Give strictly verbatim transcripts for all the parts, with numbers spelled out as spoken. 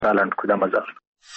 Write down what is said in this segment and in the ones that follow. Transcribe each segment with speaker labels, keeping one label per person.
Speaker 1: لنډ کړو. دا مزل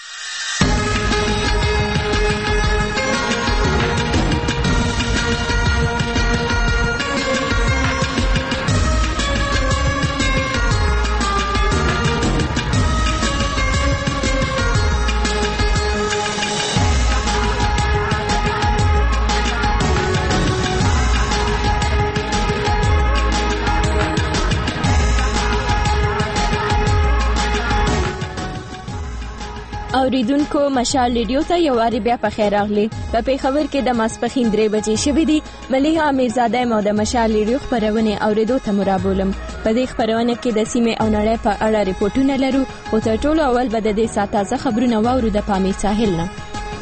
Speaker 2: اوریدونکو مشال ریډیو ته یو واری بیا په خیر راغلی. په پیښور کې د ماسپښین درې بجې شوې دي. ملیحه امیرزاده مو د مشال ریډیو خبرونه اوریدو ته مرابولم. په دې خبرونه کې د سیمې او نړۍ په اړه ریپورتونه لرو او تر ټولو اول به د دې ساعت تازه خبرونه واورو د پامیر ساحل نه.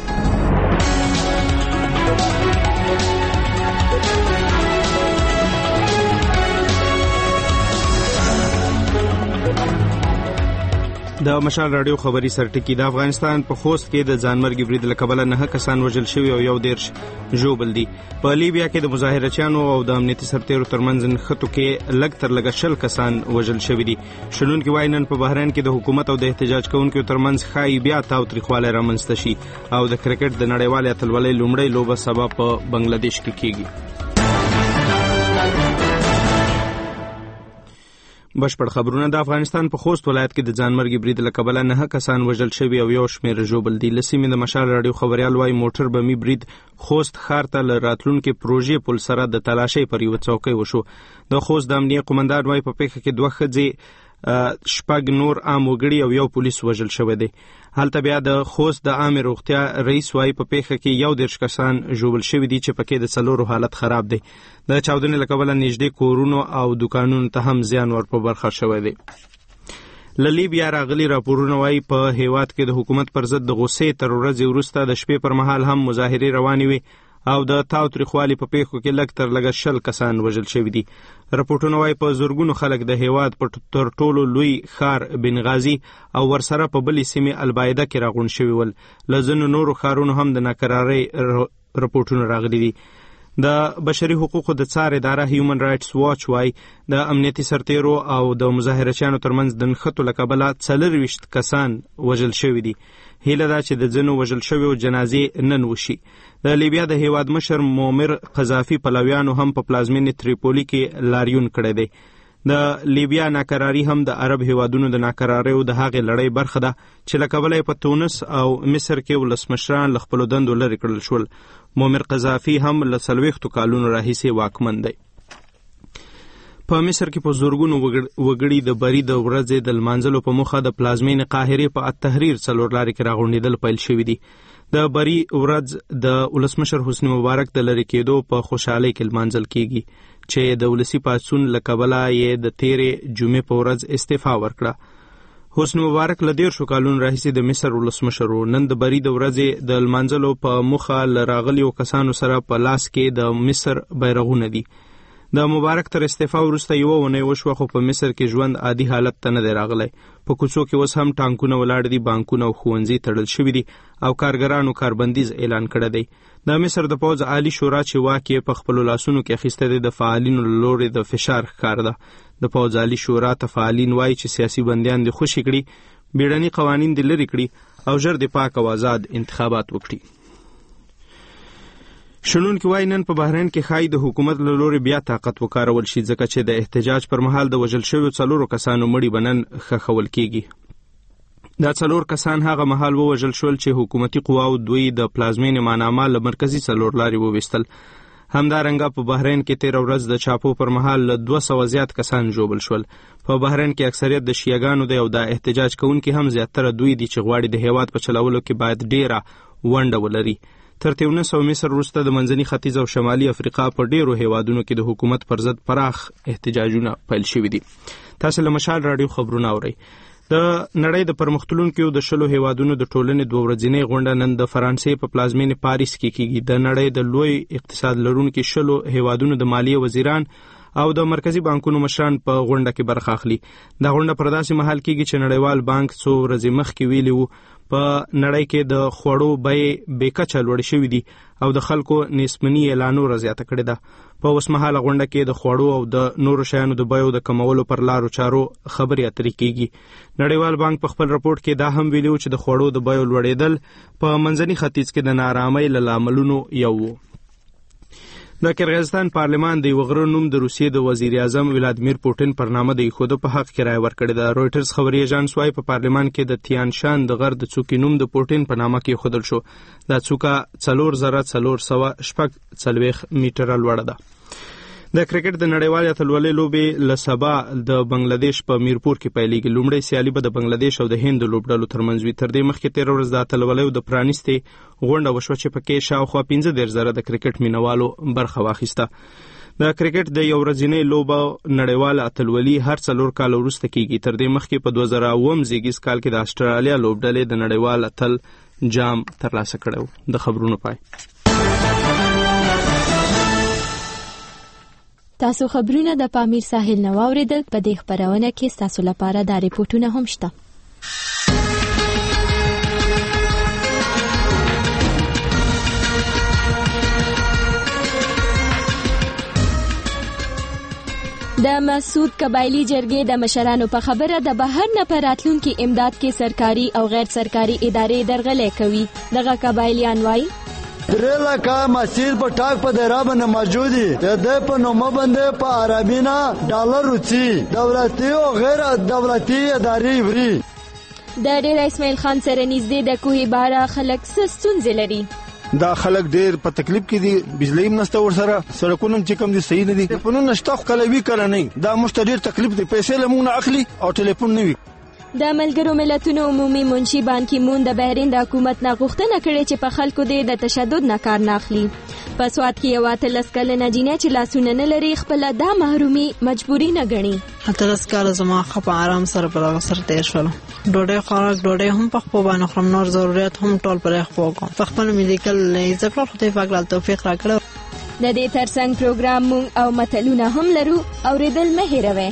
Speaker 3: د مشال رادیو خبري سرټکی. د افغانستان په خوست کې د ځانمرګي برید له کبله نه کسان وژل شوي او یو دیرش ژوبل دي. په لیبیا کې د مظاهرچیانو او د امنیتي سرتیرو ترمنځ نښتو کې لږ تر لږه شل کسان وژل شوي دي. شنونکي وایي نن په بحرین کې د حکومت او د احتجاج کوونکو ترمنځ ښایي بیا تاوتریخوالی رامنځته شي او د کرکټ د نړیوالې اتلولۍ لومړۍ لوبه سبا په بنگلادیش کې کیږي. بشپړ خبرونه. د افغانستان په خوست ولایت کې د ځانمرګي برید له کبله نه کسان وژل شوي او یو شمېر ژوبل دي. له سیمې د مشال راډیو خبریال وایي موټر بمي برید خوست ښار ته له راتلونکې پروژې پل سره د تلاشۍ پر یوه څوکۍ وشو. د خوست د امنیه قومندان وایي په پیښه کې دوه ښځې شپږ نور عام وګړي او یو پولیس وژل شوی دی. هلته بیا د خوست د عامه روغتیا رئیس وایي په پیښه کې یو دیرش کسان ژوبل شوي دي چې پکې د څلورو حالت خراب دی. د چاودنې له کبله نږدې کورونو او دکانونو ته هم زیان ور په برخه شوی دی. له لیبیا راغلي راپورونه وایي په هیواد کې د حکومت پر ضد د غصې تر ورځې وروسته د شپې پر مهال هم مظاهرې روانې وي او د تاوتریخوالي په پیښو کې لږ تر لږه شل کسان وژل شوي دي. راپورټونه وایي په زورګونو خلک د هیواد په تر ټولو لوی ښار بنغازي او ورسره په بلې سیمې البایده کې راغونډ شوي ول. له ځینو نورو ښارونو هم د ناکرارۍ راپورټونه راغلي دي. د بشري حقوقو د څار اداره هیومن رایټس واچ وایي د امنیتي سرتیرو او د مظاهرچیانو ترمنځ د نښتو له کبله څلرویشت کسان وژل شوي دي. هیله ده چې د ځینو وژل شویو جنازې نن وشي. د لیبیا د هیواد مشر مومر قذافي پلویانو هم په پلازمینې تریپولی کې لاریون کړی دی. د لیبیا ناکراری هم د عرب هیوادونو د ناکراریو د هغې لړۍ برخه ده چې له کبله یې په تونس او مصر کې ولسمشران له خپلو دندو لرې کړل شول. مومر قذافي هم له څلوېښتو کالونو راهیسې واکمن دی. په مصر کې په زورګونو وګړي د بری د ورځې د لمانځلو په موخه د پلازمینې قاهرې په التحریر څلور لارې کې راغونډېدل پیل شوي دي. د بری ورځ د ولسمشر حسنی مبارک د لرې کېدو په خوشحالۍ کې لمانځل کیږي چې د ولسي پاڅون له کبله یې د تیرې جمعې په ورځ استعفا ورکړه. حسنی مبارک له دیرشو کالونو راهیسې د مصر ولسمشر و. نن د بری د ورځې د لمانځلو په موخه له راغلیو کسانو سره په لاس کې د مصر بیرغونه دي. د مبارک تر استعفا وروسته یوه اونۍ وشوه خو په مصر کې ژوند عادي حالت ته نه دی راغلی. په کوڅو کې اوس هم ټانکونه ولاړ دي، بانکونه او ښوونځي تړل شوي دي او کارګرانو کاربندیز اعلان کړی دی. د مصر د پوځ عالی شورا چې واک یې په خپلو لاسونو کې اخیستی دی د فعالینو له لورې د فشار ښکار ده. د پوځ عالی شورا ته فعالین وایي چې سیاسي بندیان دې خوشي کړي، بیړني قوانین دې لرې کړي او ژر دې پاک او آزاد انتخابات وکړي. شنونکي وایي نن په بحرین کې ښایي د حکومت له لورې بیا طاقت وکارول شي ځکه چې د احتجاج پر مهال د وژل شویو څلورو کسانو مړي به نن ښخول کیږي. دا څلور کسان هغه مهال ووژل شول چې حکومتي قواو دوی د پلازمینې ماناما له مرکزي څلور لارې وویستل. همدارنګه په بحرین کې تېره ورځ د چاپو پر مهال له دوه سوه زیات کسان ژوبل شول. په بحرین کې اکثریت د شیعګانو دی او دا احتجاج کوونکي هم زیاتره دوی دي چې غواړي د هیواد په چلولو کې باید ډیره ونډه ولري. تر تیونس او مصر وروسته د منځني ختیځ او شمالي افریقا په ډیرو هیوادونو کې د حکومت پر ضد پراخ احتجاجونه پیل شوي دي. تاسو له مشال راډیو خبرونه اورئ. د نړۍ د پرمختلونکو د شلو هیوادونو د ټولنې دوه ورځنۍ غونډه نن د فرانسې په پلازمینې پاریس کې کیږي. د نړۍ د لوی اقتصاد لرونکو شلو هیوادونو د مالیې وزیران او د مرکزی بانکونو مشران په غونډه کې برخه اخلي. دا غونډه پر داسې مهال کېږي چې نړیوال بانک څو ورځې مخکې ویلي وو په نړۍ کې د خوړو بیې بېکچه لوړې شوې دي او د خلکو نسبني یې لا نوره زیاته کړې ده. په اوسمهاله غونډه کې د خوړو او د نورو شیانو د بیو د کمولو پر لارو چارو خبرې اترې کیږي. نړیوال بانک په خپل راپورټ کې دا هم ویلي و چې د خوړو د بیو لوړېدل په منځني ختیځ کې د نارامۍ له لاملونو یو و. د کرغیزستان پارلمان د یو غره نوم د روسیې د وزیر اعظم ولادیمیر پوټین پر نامه د ایښودو په حق کې رایه ورکړې ده. رویټرز خبري ایجانس وايي په پارلمان کې د تیان شان د غر د څوکې نوم د پوټین په نامه کې ایښودل شو. دا څوکه څلور زره څلور سوه شپږ څلوېښت میټره لوړه ده. د کرکټ د نړیوالې اتلولۍ لوبې له سبا د بنگلادیش په میرپور کې پیلېږي. لومړی سیالي به د بنگلادیش او د هند لوبډلو ترمنځ وي. تر دې مخکې تېره ورځ د اتلولیو د پرانیستې غونډه وشوه چې پکې شاوخوا پنځه دېرش زره د کرکټ مینوالو برخه واخیسته. د کرکټ د یو ورځنۍ لوبه نړیواله اتلولي هر څلور کاله وروسته کیږي. تر دې مخکې په دوه زره اووم زیږیز کال کې د اسټرالیا لوبډلې د نړیوال اتل جام ترلاسه کړی و. د خبرونو پای.
Speaker 2: تاسو خبرونه د پامیر ساحل نه واوریدل. په دې خبرونه کې تاسو لپاره دا ریپورتونه هم شته. د مسعود قبایلی جرګې د مشرانو په خبره د بهر نه پر راتلونکي امداد کې سرکاري او غیر سرکاري ادارې درغلې کوي. دغه قبایلیان وایي
Speaker 1: ریلا کا مسجد په ټاک په دایره باندې موجودي د په نومه باندې په عربینا ډالر روچي دولتي او غیر دولتي ادارې وري.
Speaker 2: د ډیر اسماعیل خان سره نږدې د کوهي باره خلک ستونزې لري.
Speaker 4: دا خلک ډیر په تکلیف کې دي. بجلی هم نشته ورسره، سړکونه چې کوم دي صحیح نه دي. ټلیفونونه نشته خو کله وی کله نه. دا موږ ته ډیر تکلیف دي. پیسې له موږ نه اخلي او ټلیفون نه وي.
Speaker 2: د ملګرو ملتونو عمومي منشي بان کی مون د بحرین د حکومت نه غوښتنه کړې چې په خلکو د تشدد نه کار نه اخلي. په سواد کې یو اتلس کلنه جینۍ چې لاسونه نه لري خپل دا محرومي مجبوري نه ګڼي.
Speaker 5: اتلس کاله زما خپ آرام سره پر هغه سره تیر شول. ډوډۍ خوراک ډوډۍ هم په خپل باندې خورم، نور ضرورت هم ټول پر خپل کوم. په خپل میډیکل عزت الله خدای پاک له توفیق راکړه.
Speaker 2: د دې ترڅنګ پروګرام مونږ او متلونه هم لرو، اوریدل مه هېروئ.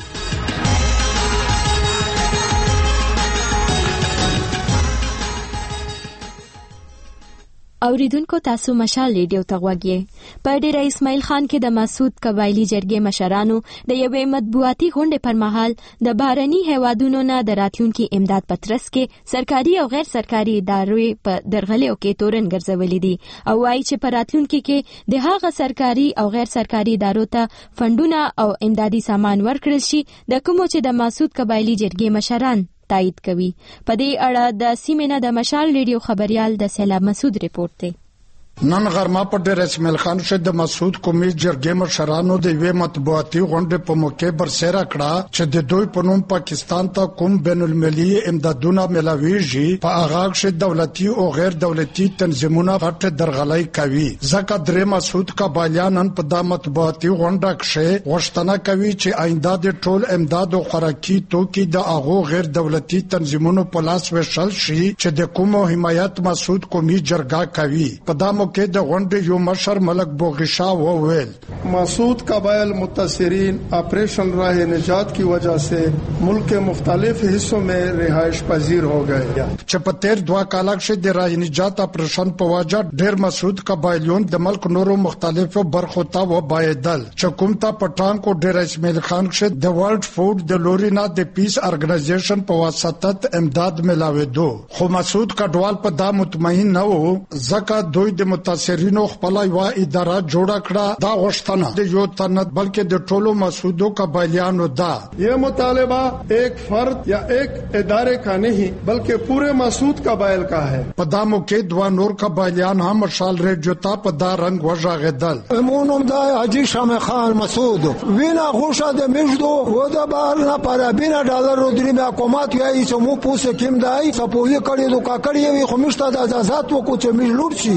Speaker 2: اوریدونکو تاسو مشال ریډیو ته غوږی. په ډیره اسماعیل خان کې د مسعود قبایلی جرګې مشرانو د یوې مطبوعاتي غونډې پر مهال د بهرني هیوادونو نه د راتلونکي امداد په ترڅ کې سرکاري او غیر سرکاري ادارې په درغلیو کې تورن ګرځولې دي او وایي چې په راتلونکي کې د هغه سرکاري او غیر سرکاري ادارو ته فندونه او امدادي سامان ورکړل شي د کومو چې د مسعود قبایلی جرګې مشران تایید کوي. په دې اړه د سیمې نه د مشال ریډیو خبريال د سیلاب مسعود ریپورت دی.
Speaker 6: نن غرمه په ډیر اسماعیل خان شه د مسعود قومي جرګې مشرانو د وی مطبوعاتي غونډې په موقع برسېره کړه چې د دوی په نوم پاکستان ته کوم بین المللي امدادونه ملاويږي په هغه کې دولتي او غیر دولتي تنظیمونه غټه درغلۍ کوي. ځکه درې مسعود قبایلیان په د مطبوعاتي غونډه کې غوښتنه کوي چې آینده د ټول امداد او خوراکي توکي د هغه غیر دولتي تنظیمونو په لاس وشل شي چې د کومو حمایت مسعود قومي جرګه کوي. په د موقع د غونډې یو مشر ملک بوغشا وویل
Speaker 7: مسعود قبائل متاثرین آپریشن راہ نجات کی وجہ سے ملک کے مختلف حصوں میں رہائش پذیر ہو گئے.
Speaker 6: چې په تیر دوه کاله کې د راہ نجات آپریشن په وجه ډېر مسعود قبایلیون د ملک نورو مختلفو برخو ته وبایدل چې کوم ته پټان کو ډېر اسماعیل خان کې د ورلد فود د لورینا د پیس ارګنایزیشن په واسطه امداد ملاوي دو. خو مسعود کډوال په دا مطمئن نه وو ځکه دوی د متاثرینو خپل یو اداره جوړ کړه. دا غوښتنه د یو تنت بلکې د ټولو مسعودو قبایلیانو ده.
Speaker 7: یہ مطالبہ ایک فرد یا ایک ادارے کا نہیں بلکہ پورے مسعود قبائل کا ہے.
Speaker 6: په دا موقع دوه نور قبایلیان هم مشال ریډیو ته په دا رنگ وژغېدل.
Speaker 1: امونم دا حاجی شمع خان مسعود وینا غوښه د مجدو و د بار نه پر بنا ډالر درې مې حکومت یې سمو پوسه کېم دای سپوږی کړي دوه کړي وي خو مشته د آزاد وکړو چې مجلور شي. مونږ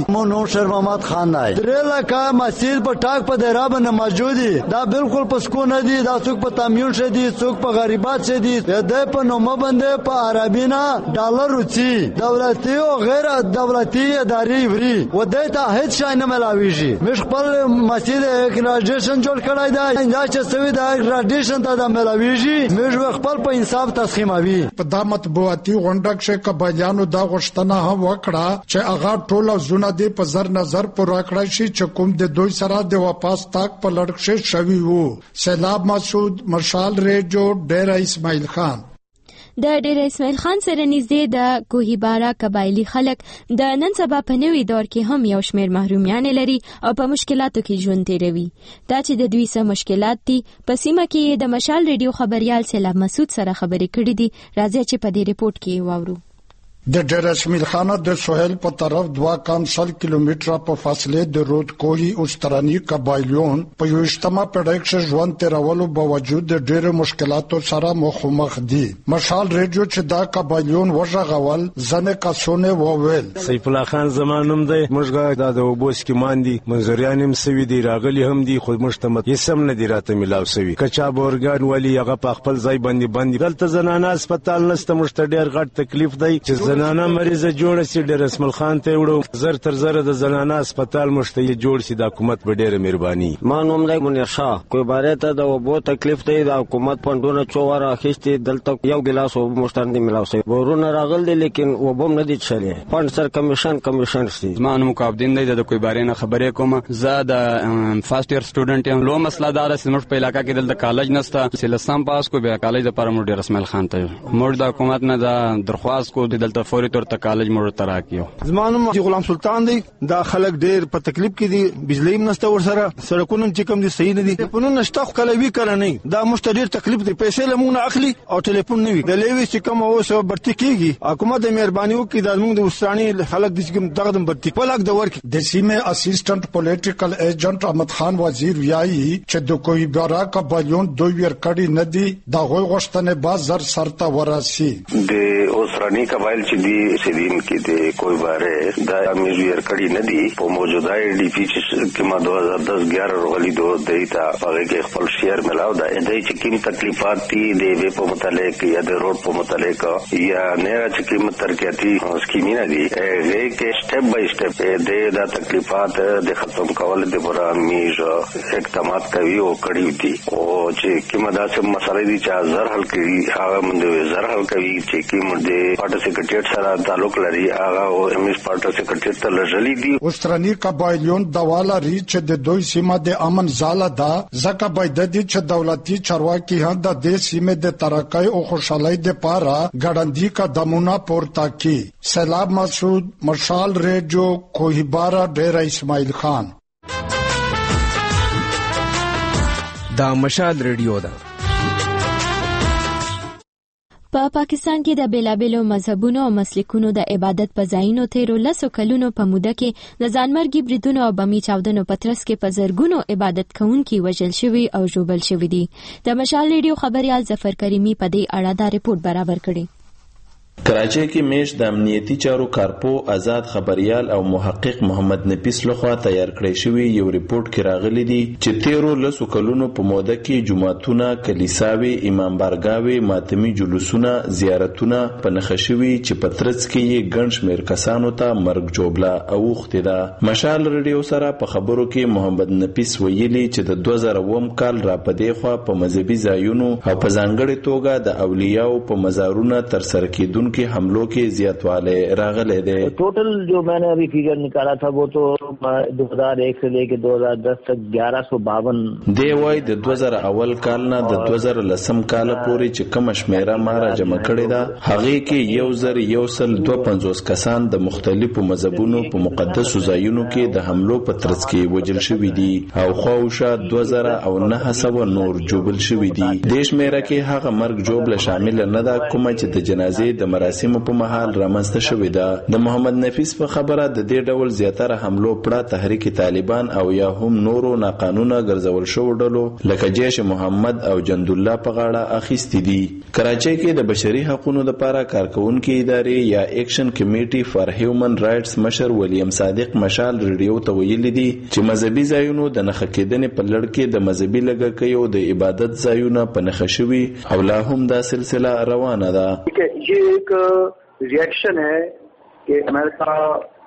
Speaker 1: مرحوم شیر محمد خان دی درې لکه مسجد په ټاک په دیرا باندې موجود دي دا بالکل په سکو نه دي دا څوک په تامیل شه دي څوک په غریبات شه دي د په نومه باندې په عربي نه ډالر وچی دولتي او غیر دولتي ادارې وری و دې ته هیڅ شای نه ملاويږي مش خپل مسجد اکراډیشن جوړ کړای دی دا چې سوي دا اکراډیشن ته د ملاويږي مش خپل په انصاف تسخیموي
Speaker 6: په د مطبوعاتي غونډه کې قبایلیانو دا غوښتنه هم وکړه چې هغه ټول زونه دي په زر نظر پورا کړی شي چې کوم د دوی سره د واپس تاک په لړکشه شوی وو سیلاب مسعود مشال ریډیو ډیر اسماعیل خان
Speaker 2: د ډیر اسماعیل خان سره نږدې د کوهیبارا قبایلی خلک د نن سبا په نوي دور کې هم یو شمېر محرومیان لري او په مشکلاتو کې ژوند تیروي دا چې د دوی سره مشکلات دي په سیمه کې د مشال ریډیو خبريال سیلاب مسعود سره خبرې کړې دي راځي چې په دې ریپورت کې واورو
Speaker 6: د ډیر اسماعیل خان د سوهل په طرف دوا کمسل کیلومتره په فاصله د رود کوهی اوسترانی قبایلیون په یو اجتماع په ډېر ژوند تیرولو باوجود د ډېر مشکلاتو سره مخامخ دي مشال ریډیو چې دا قبایلیون وژغول ځنه کسونه وویل
Speaker 8: سیف الله خان زمانوم دی موږ دا د وبوس کې ماندي منځریان هم سوي دي راغلي هم دي خو مشتمت یې سم نه دي راته ملاو سوي کچا بورګان ولی هغه په خپل ځای باندې باندې دلته زنانه هسپتال نشته مشته ډېر غټ تکلیف دی چې زنانه مریضه جوړ سي ډېر اسمل خان ته وړو زر تر زر د زنانه هسپتال مشته جوړ سي د حکومت په ډېر مهرباني
Speaker 9: ما نوم دی منیر شاه کوئی باره ته د وبو تکلیف دی د حکومت پندونه چوره اخیستي دلته یو ګلاس وب مشتاندي ملاو سي ورونه راغل دي لیکن وبوم نه دي چلي پند سر کمیشن کمیشن سي
Speaker 10: ما نوم مقابدین دی د کوئی باره نه خبرې کوم زه د فرست ایئر سټوډنټ یم لو مسله دار سمټ په علاقہ کې د کالج نسته سلسام پاس کو بیا کالج د پر مور ډیر اسماعیل خان ته مور د حکومت نه د درخواست کو د دلته فوري تر کالج مور ترا کیو
Speaker 4: زمانو غلام سلطان دی دا خلک ډیر په تکلیف کې دي بجلی نشته ور سره سړکونه چې کوم دي صحیح نه دي په نن نشته خو کله وی کړه نه دا مشتری تکلیف دي پیسې لمونه اخلي او ټلیفون نه وی د لیوي چې کوم اوسه برتی کیږي حکومت د مهرباني وکړي د موږ د وستانی خلک د کوم دغه برتی په لاک د ورک
Speaker 6: د سیمه اسسټنټ پولیټیکل ایجنټ احمد خان وزیر ویایي چې د کوئی بارا قبایلیون دوی ور کړي نه دي دا غوښ غوښتنه باز زر سرته وراسي
Speaker 11: د اوسرانی قبایل چې دي سیدین کې د کوئی باره دا امیر ور کړي نه دي په موجوده ډي پی چې ما دو هزار دس ګیارہ روغلی دو دیتا هغه کې خپل شیر ملاو دا د چې کوم تکلیفات دي د وی په متعلق یا د روډ په متعلق یا نه چې کوم ترقیاتی سکیمونه دي هغه کې سټپ بای سټپ د دا تکلیفات د ختم کول د پورا امیر اقدامات کوي او کړي دي او چې کوم دا څه مسالې دي چې زر حل کړي هغه مونږ زر حل کوي چې کوم د پارټي سیکریټریټ سره تعلق لري هغه او امیش پارټي سیکریټریټ ته لږلی دي
Speaker 6: اوسترانی قبایلیون دواله ریچ د دوی سیمه د امن زاله ده ځکه باید د چې دولتي چارواکي هم د دې سیمه د ترقۍ او خوشحالۍ لپاره ګړندی قدمونه پورته کړي سیلاب مسعود مشال ریډیو کوهیبارا ډیر اسماعیل خان
Speaker 12: دا مشال ریډیو ده
Speaker 2: په پا پاکستان کې د بیلابیلو مذهبونو او مسلکونو د عبادت په ځایونو تیرو لسو کلونو په موده کې د ځانمرګي بریدونو او بمي چاودنو په ترڅ کې په زرګونو عبادت کوونکي وژل شوي او ژوبل شوي دي د مشال ریډیو خبريال ظفر کریمي په دې اړه دا ریپورت برابر کړی
Speaker 13: کراچۍ کې میش د امنیتي چارو کارپو آزاد خبريال او محقق محمد نفیس لخوا تیار کړی شوی یو ریپورت کې راغلی دی چې تیرو لسو کلونو په موده کې جماعتونه کلیساوي امام بارګاوي ماتمي جلوسونه زیارتونه په نخښوي چې په ترڅ کې یې ګڼ شمېر کسانو ته مرګ جوړه اوښتې ده مشال ریډیو سره په خبرو کې محمد نفیس ویلي چې د دوه زره اووم کال را پدې خوا په مذهبي ځایونو او په ځانګړې توګه د اولیاءو په مزارونه تر سره کېدونکو के हमलों के ज़्यादवाले रागले दे
Speaker 9: टोटल जो मैंने अभी फिगर निकाला था वो तो दो हज़ार एक से लेके दो हज़ार दस तक ग्यारह सौ बावन
Speaker 13: दे वही د دوه زره اول کال نه د دوه زره لسم کال پورې چې کوم شمیره مارا جمع کړي دا هغه کې یو زر یو سل دوه پنځوس کسان د مختلفو مذهبونو په مقدسو ځایونو کې د حملو په ترڅ کې وژل شوي دي او خواوشا دوه زره او نه سوه نور جوبل شوي دي د شمیره کې هغه مرګ جوبل شامل نه ده کومه چې د جنازې د مراسمو په مهال رامنځته شوې ده. د محمد نفیس په خبره د دې ډول زیاتره حملو پړه تحریک طالبان او یا هم نورو ناقانونه ګرځول شوو ډلو لکه جیش محمد او جندالله په غاړه اخیستې دي. کراچۍ کې د بشري حقوقو لپاره کارکونکو ادارې یا ایکشن کمیټي فار هیومن رائټس مشر ولیم صادق مشال ریډیو ته ویلي دي چې مذهبي ځایونو د نښه کېدنې په لړ کې د مذهبي لږکیو د عبادت ځایونه په نښه شوي او لا هم دا سلسله روانه ده.
Speaker 14: یہ ایک ریاکشن ہے کہ امریکہ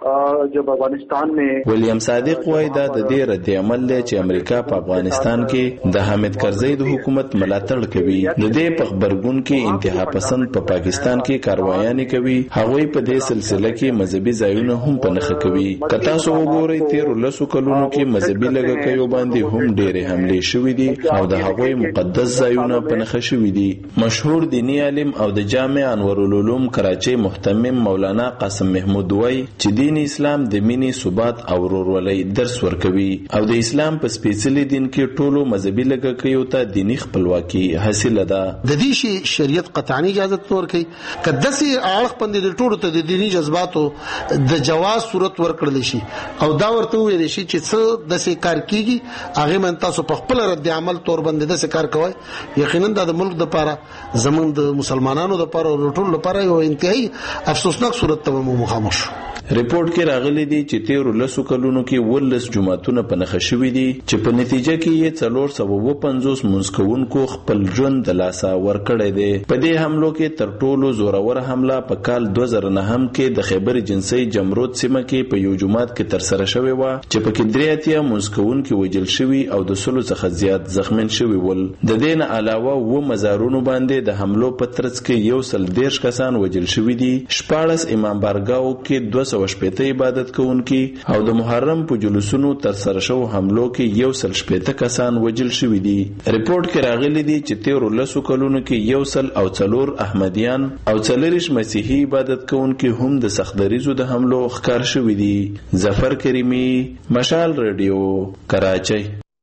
Speaker 14: جب افغانستان میں
Speaker 13: ولیم صادق وایي دا د دې رد عمل دی چې امریکا په افغانستان کې د حامد کرزي د حکومت ملاتړ کوي. د دې په خبرګون کې انتها پسند په پا پاکستان کې کاروایانې کوي. هغوی په دې سلسله کې مذهبي ځایونه هم په نښه کوي. که تاسو وګورئ تیرو لسو کلونو کې مذهبي لږکیو باندې هم ډېرې حملې شوې دي او د هغوی مقدس ځایونه په نښه شوي دي. مشهور دیني عالم او د جامع انوارالعلوم کراچۍ محتمم مولانا قاسم محمود وایي چې دین اسلام د مینې ثبات او ورورولۍ درس ورکوي او د اسلام په سپېڅلي دین کې ټولو مذهبي لږکیو ته دیني خپلواکي حاصله ده.
Speaker 15: د دې شی شریعت قطعي اجازه ورکوي که داسې اړخ باندې د ټولو ته د دیني جذباتو د جواز صورت ورکړل شي او دا ورته ویل شي چې څه داسې کار کیږي هغه من تاسو په خپل رد عمل تور باندې داسې کار کوي یقینا د ملک د لپاره زمونږ د مسلمانانو د لپاره او ټولو لپاره یو انتهایی افسوسناک صورت ته مو مخامخ شو.
Speaker 13: ریپورت کې راغلي دي چې تیرو لسو کلونو کې ولس جماعتونه په نښه شوي دي چې په نتیجه کې یې څلور سوه اووه پنځوس منځ کوونکو خپل ژوند د لاسه ورکړی دی. په دې حملو کې تر ټولو زوروره حمله په کال دوه زره نهم کې د خیبر جنسي جمرود سیمه کې په یو جومات کې ترسره شوې وه چې پکې درې اتیا منځ کوونکي وژل شوي او د سلو څخه زیات زخمین شوي ول. د دې نه علاوه اووه مزارونو باندې د حملو په ترڅ کې یو سل دېرش کسان وژل شوي دي. شپاړس امام بارګاو کې دوه سوه شپېته عبادت کوونکي او د محرم په جلوسونو تر سره شو حملو کې یو سل شپېته کسان وژل شوي دي. ریپورت کې راغلي دي چې تیرو لسو کلونو کې یو سل او څلور احمدیان او څلوریش مسیحي عبادت کوونکي هم د سختدریزو د حملو ښکار شوي دي. ظفر کریمی، مشال ریډیو، کراچۍ.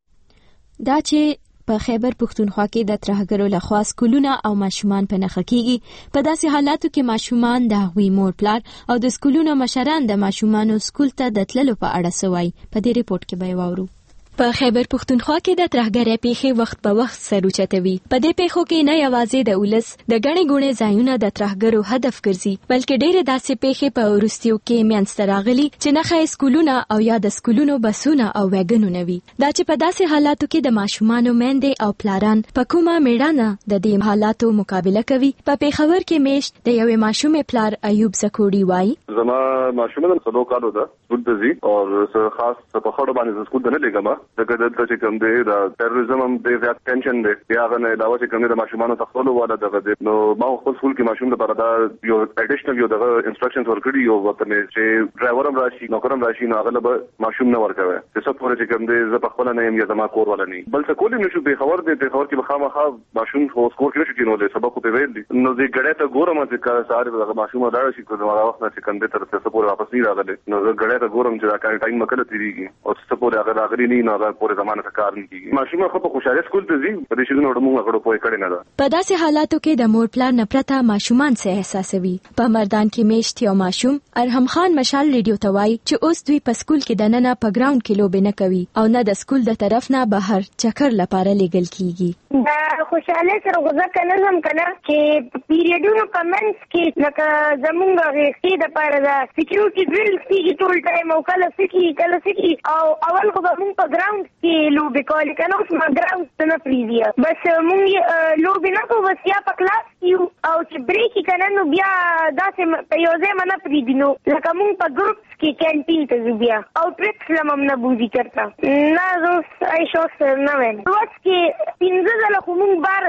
Speaker 2: دا چې په خیبر پښتونخوا کې د ترهګرو لخوا سکولونه او ماشومان په نښه کیږي په داسې حالاتو کې ماشومان د هغوی مور پلار او د سکولونو مشران د ماشومانو سکول ته د تللو په اړه څه وایي په دې ریپورت کې به یې واورو. په خیبر پښتونخوا کې د ترهګرۍ پیښې وخت په وخت سر اوچتوي. په دې پیښو کې نه یوازې د ولس د ګڼې ګوڼې ځایونه د ترهګرو هدف ګرځي بلکې ډېرې داسې پیښې په وروستیو کې منځته راغلي چې نښه یې سکولونه او یا د سکولونو بسونه او ویګنونه وي. دا چې په داسې حالاتو کې د ماشومانو میندې او پلاران په کومه میړانه د دې حالاتو مقابله کوي. په پیښور کې میشت د یوې ماشومې پلار ایوب زکوړي وایي
Speaker 16: زما ماشومه د څلور کالو ده سکول ته ځي او خاص په خړو باندې سکول ته نه لګم دغه دلته چې کوم دی دا تروریزم هم ډېر زیات ټینشن دی. بیا هغه نه علاوه چې کوم دی د ماشومانو تخصصو والا دغه دی نو ما خپل سکول کې ماشوم لپاره دا یو اډیشنل یو دغه انسټرکشنز ورکړي یو وخت مې چې ډرایور هم راشي نوکرم راشي نو هغه به ماشوم نه ورکوي چې څه پورې چې کوم دی زه په خپل نه یم یا زما کور ولا نه بل څه کولی نشو به خبر دی په خبر کې بخامخا ماشوم خو سکول کې نشو کېنولې سبق په ویل دي نو دې ګړې ته ګورم چې کا ساره دغه ماشوم دا شي کوم هغه وخت چې کوم دی تر څه پورې واپس نه راغلی نو زه ګړې ته ګورم چې دا کار ټایم مکه تیریږي او څه پورې هغه راغلی نه نو هغه پورې زمانه کار نه کیږي. ماشوم خو په خوشاله سکول ته ځي په دې شنو ډمو غړو پوي کړي نه ده.
Speaker 2: په داسې حالاتو کې د مور پلان نه پرته ماشومان څه احساسوي. په مردان کې میشت یو ماشوم ارحم خان مشال ریډیو ته وایي چې اوس دوی په سکول کې د ننه په ګراوند کې لوبې نه کوي او نه د سکول د طرف نه بهر چکر لپاره لګل کیږي.
Speaker 17: دا خوشاله سره غوځه کنه هم کنه چې پیریډونو کمنټس کې لکه زمونږ غیږي د پاره دا سکیورټي ډریل کیږي ټول ټایم او کله سکی کله سکی او اول خو موږ په ګراوند کې لوبې کولې کنه اوس ما ګراوند نه پریزیا بس موږ لوبې نه کوو بس یا په کلاس کې او چې بریک کنه نو بیا داسې په یو ځای نه پریدي نو لکه موږ په ګروپس کې کینټین ته ځو بیا او ټریپس لمم نه بوزي چرته نه زه ایشوس نه ویم وڅ کې پنځه ځله خو موږ بار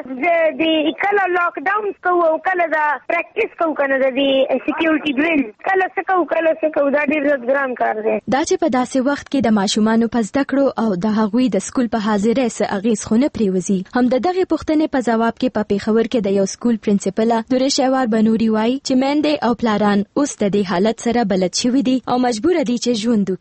Speaker 17: د کله لاک ډاون کوو او کله دا پریکټیس کوو کنه د سکیورټي ډریل کله څه کوو کله څه کوو دا ډېر ګران کار دی.
Speaker 2: دا چې په داسې وخت کې د ماشومانو په زده کړو او د هغوی د سکول په حاضرۍ څه اغیز خو نه پریوزي. هم د دغې پوښتنې په ځواب کې په پیښور کې د یو سکول پرنسپله دورې شهوار بنوري وایي چې میندې او پلاران اوس د دې حالت سره بلد شوي دي او مجبور دي چې ژوند وکړي.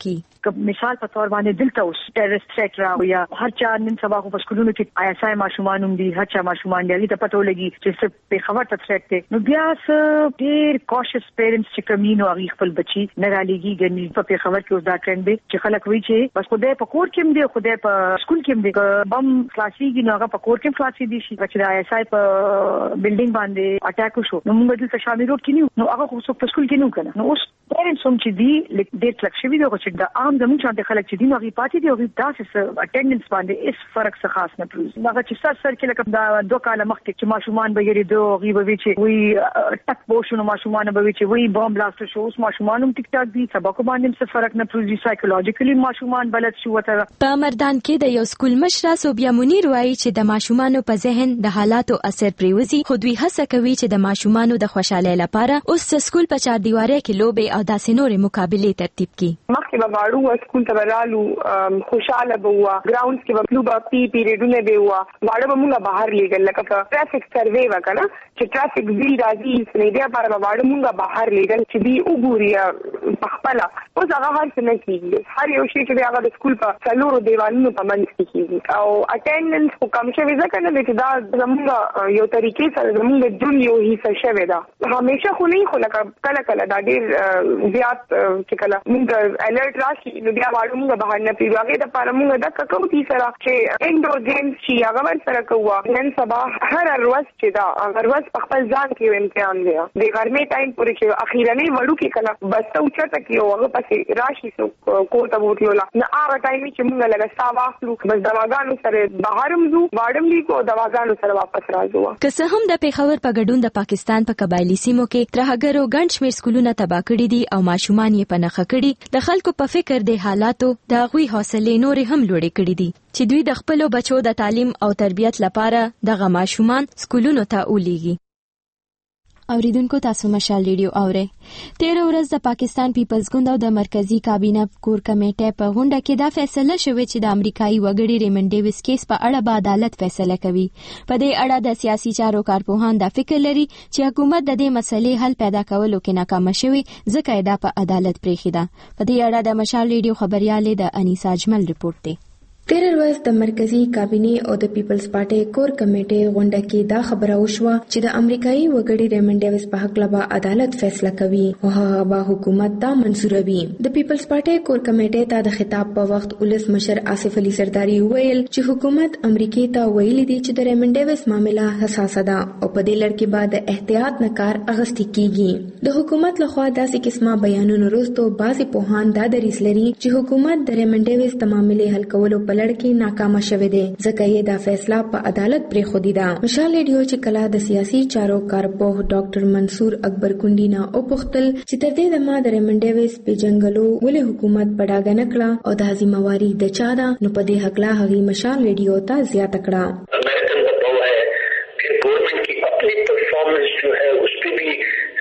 Speaker 18: مثال په تور باندې دلته اوس ټیرریست ثریټ راو یا هر چا نن سبا خو په سکولونو کې آی اس آی ماشومان هم دي هر چا ماشومان دي ته پته ولګي چې څه په خبر ته ثریټ دی نو بیا څه ډیر کوشش پیرنټس چې کمینو هغه خپل بچي نه رالېږي ګنې په خبر کې اوس دا ټرند دی چې خلک وایي چې بس خدای په کور کې هم دی خدای په سکول کې هم دی بم خلاصيږي نو هغه په کور کې خلاصي دي شي چې آی اس آی په بلډینګ باندې اٹیک وشو نو موږ دلته شامل روډ کې نیو نو هغه خو په سکول کې نو کنه نو اوس پیرنټس هم چې دی ډیر کلک شوی دی چې د عام زموږ شانته خلک چې دي نو هغه پاتې دي او داسې اټینډنس باندې هیڅ فرق څه خاص نه پروز هغه چې سر سر کې لکه دا دوه کاله مخکې چې ماشومان به یې دوه غیبه وی چې وی ټک بوشونو ماشومان به وی چې وی بم بلاست شو اوس ماشومان هم ټیک ټاک دي سبا کو باندې څه فرق نه پروز سایکولوژیکلی ماشومان بلد شو وته
Speaker 2: په مردان کې د یو سکول مشر صوبیا منیر وایي چې د ماشومانو په ذهن د حالاتو اثر پریوزي خو دوی هڅه کوي چې د ماشومانو د خوشاله لپاره اوس سکول په چار دیواره کې لوبې او داسې نورې مقابلې ترتیب کړي
Speaker 19: مخکې به واړو سکول ته ورالو خوشاله به وو ګراوندز کې به کلوب پی پیریډونه به وو واړه به موږ بهر لېګل لکه ټرافیک سروې وکړه چې ټرافیک بیل راځي نه بیا پر واړه موږ بهر لېګل چې دی وګوري په خپل اوس هغه هر څه نه کیږي هر یو شی چې هغه د سکول په څلورو دیوالونو په منځ کې کیږي او اټینډنس کو کم شوی ځکه نه چې دا زموږ یو طریقې سره زموږ د ژوند یو حصہ شوی دا همیشه خو نه خو لکه کله کله دا ډیر زیات چې کله موږ الرټ راشي نو بیا واړو موږ بهر نه پیږو هغه د پاره موږ د ککو دي سره چې انډور گیمز شي هغه ور سره کوو نن سبا هر ورځ چې دا هر ورځ په خپل ځان کې امتحان دی د ګرمي ټایم پورې چې اخیرا نه وړو کې کله بس ته اوچته کې هغه پسې راشي سو کوته بوتلولا نه هغه ټایم چې موږ لږه سا واخلو بس دواګانو سره بهرم زو واړم دی کو دواګانو سره واپس راځو
Speaker 2: که څه هم د پیښور په ګډون د پاکستان په قبایلی سیمو کې ترهګرو ګڼ شمېر سکولونه تباه کړي دي او ماشومان یې په نخښه کړي د خلکو په فکر د حالاتو د غوي حوصله نورې هم لوړې کړي دي چې دوی د خپل بچو د تعلیم او تربیت لپاره د ماشومان سکولونو ته ولېږي. اوریدونکو تاسو مشال ریډیو اورئ. تیر ورځ د پاکستان پیپلز ګوند او د مرکزی کابینه کور کمیټه په غونډه کې دا فیصله شوې چې د امریکایي وګړي ریمن ډیویس کیس په اړه به عدالت فیصله کوي. په دې اړه د سیاسي چارو کارپوهان دا فکر لري چې حکومت د دې مسلې حل پیدا کولو کې ناکام شوی ځکه دا په عدالت پریښی ده. په دې اړه د مشال ریډیو خبرياله د انیسا اجمل رپورټ دی.
Speaker 20: تیر ورځ د مرکزی کابینه او د پیپلز پارټي کور کمیټې غونډه کې دا خبره وشوه چې د امریکایي وګړي ریمن ډیویس په حق لبا عدالت فیصله کوي او هغه به حکومت ته منزوروي. د پیپلز پارټي کور کمیټې ته د خطاب په وخت ولس مشر آصف علي زرداری ویل چې حکومت امریکای ته ویلي دي چې د ریمن ډیویس معاملې حساسه ده او په دې لړ کې بعد احتیاط نه کار اغستې کیږي. د حکومت لخوا داسې قسمه بیانونو وروسته بعضي پوهان دا دریځ لري چې حکومت د ریمن ډیویس د معاملې حل کولو په لړ کې ناکامه شوه دي ځکه یې دا فیصله په عدالت پرې خو دي. دا مشال ریډیو چې کلا د سیاسي چارو کارپوه ډاکټر منصور اکبر کونډینا او پختل چې تر دې د ما د ریمن ډیویس په جنگلو ولې حکومت پډاګه نکړه او د ذمہواری د چا ده نو په دې حق لا هغه مشال ریډیو ته زیات کړه. امریکن بتاوا ہے کہ گورنمنٹ کی اپنی پرفارمنس جو ہے اس پہ بھی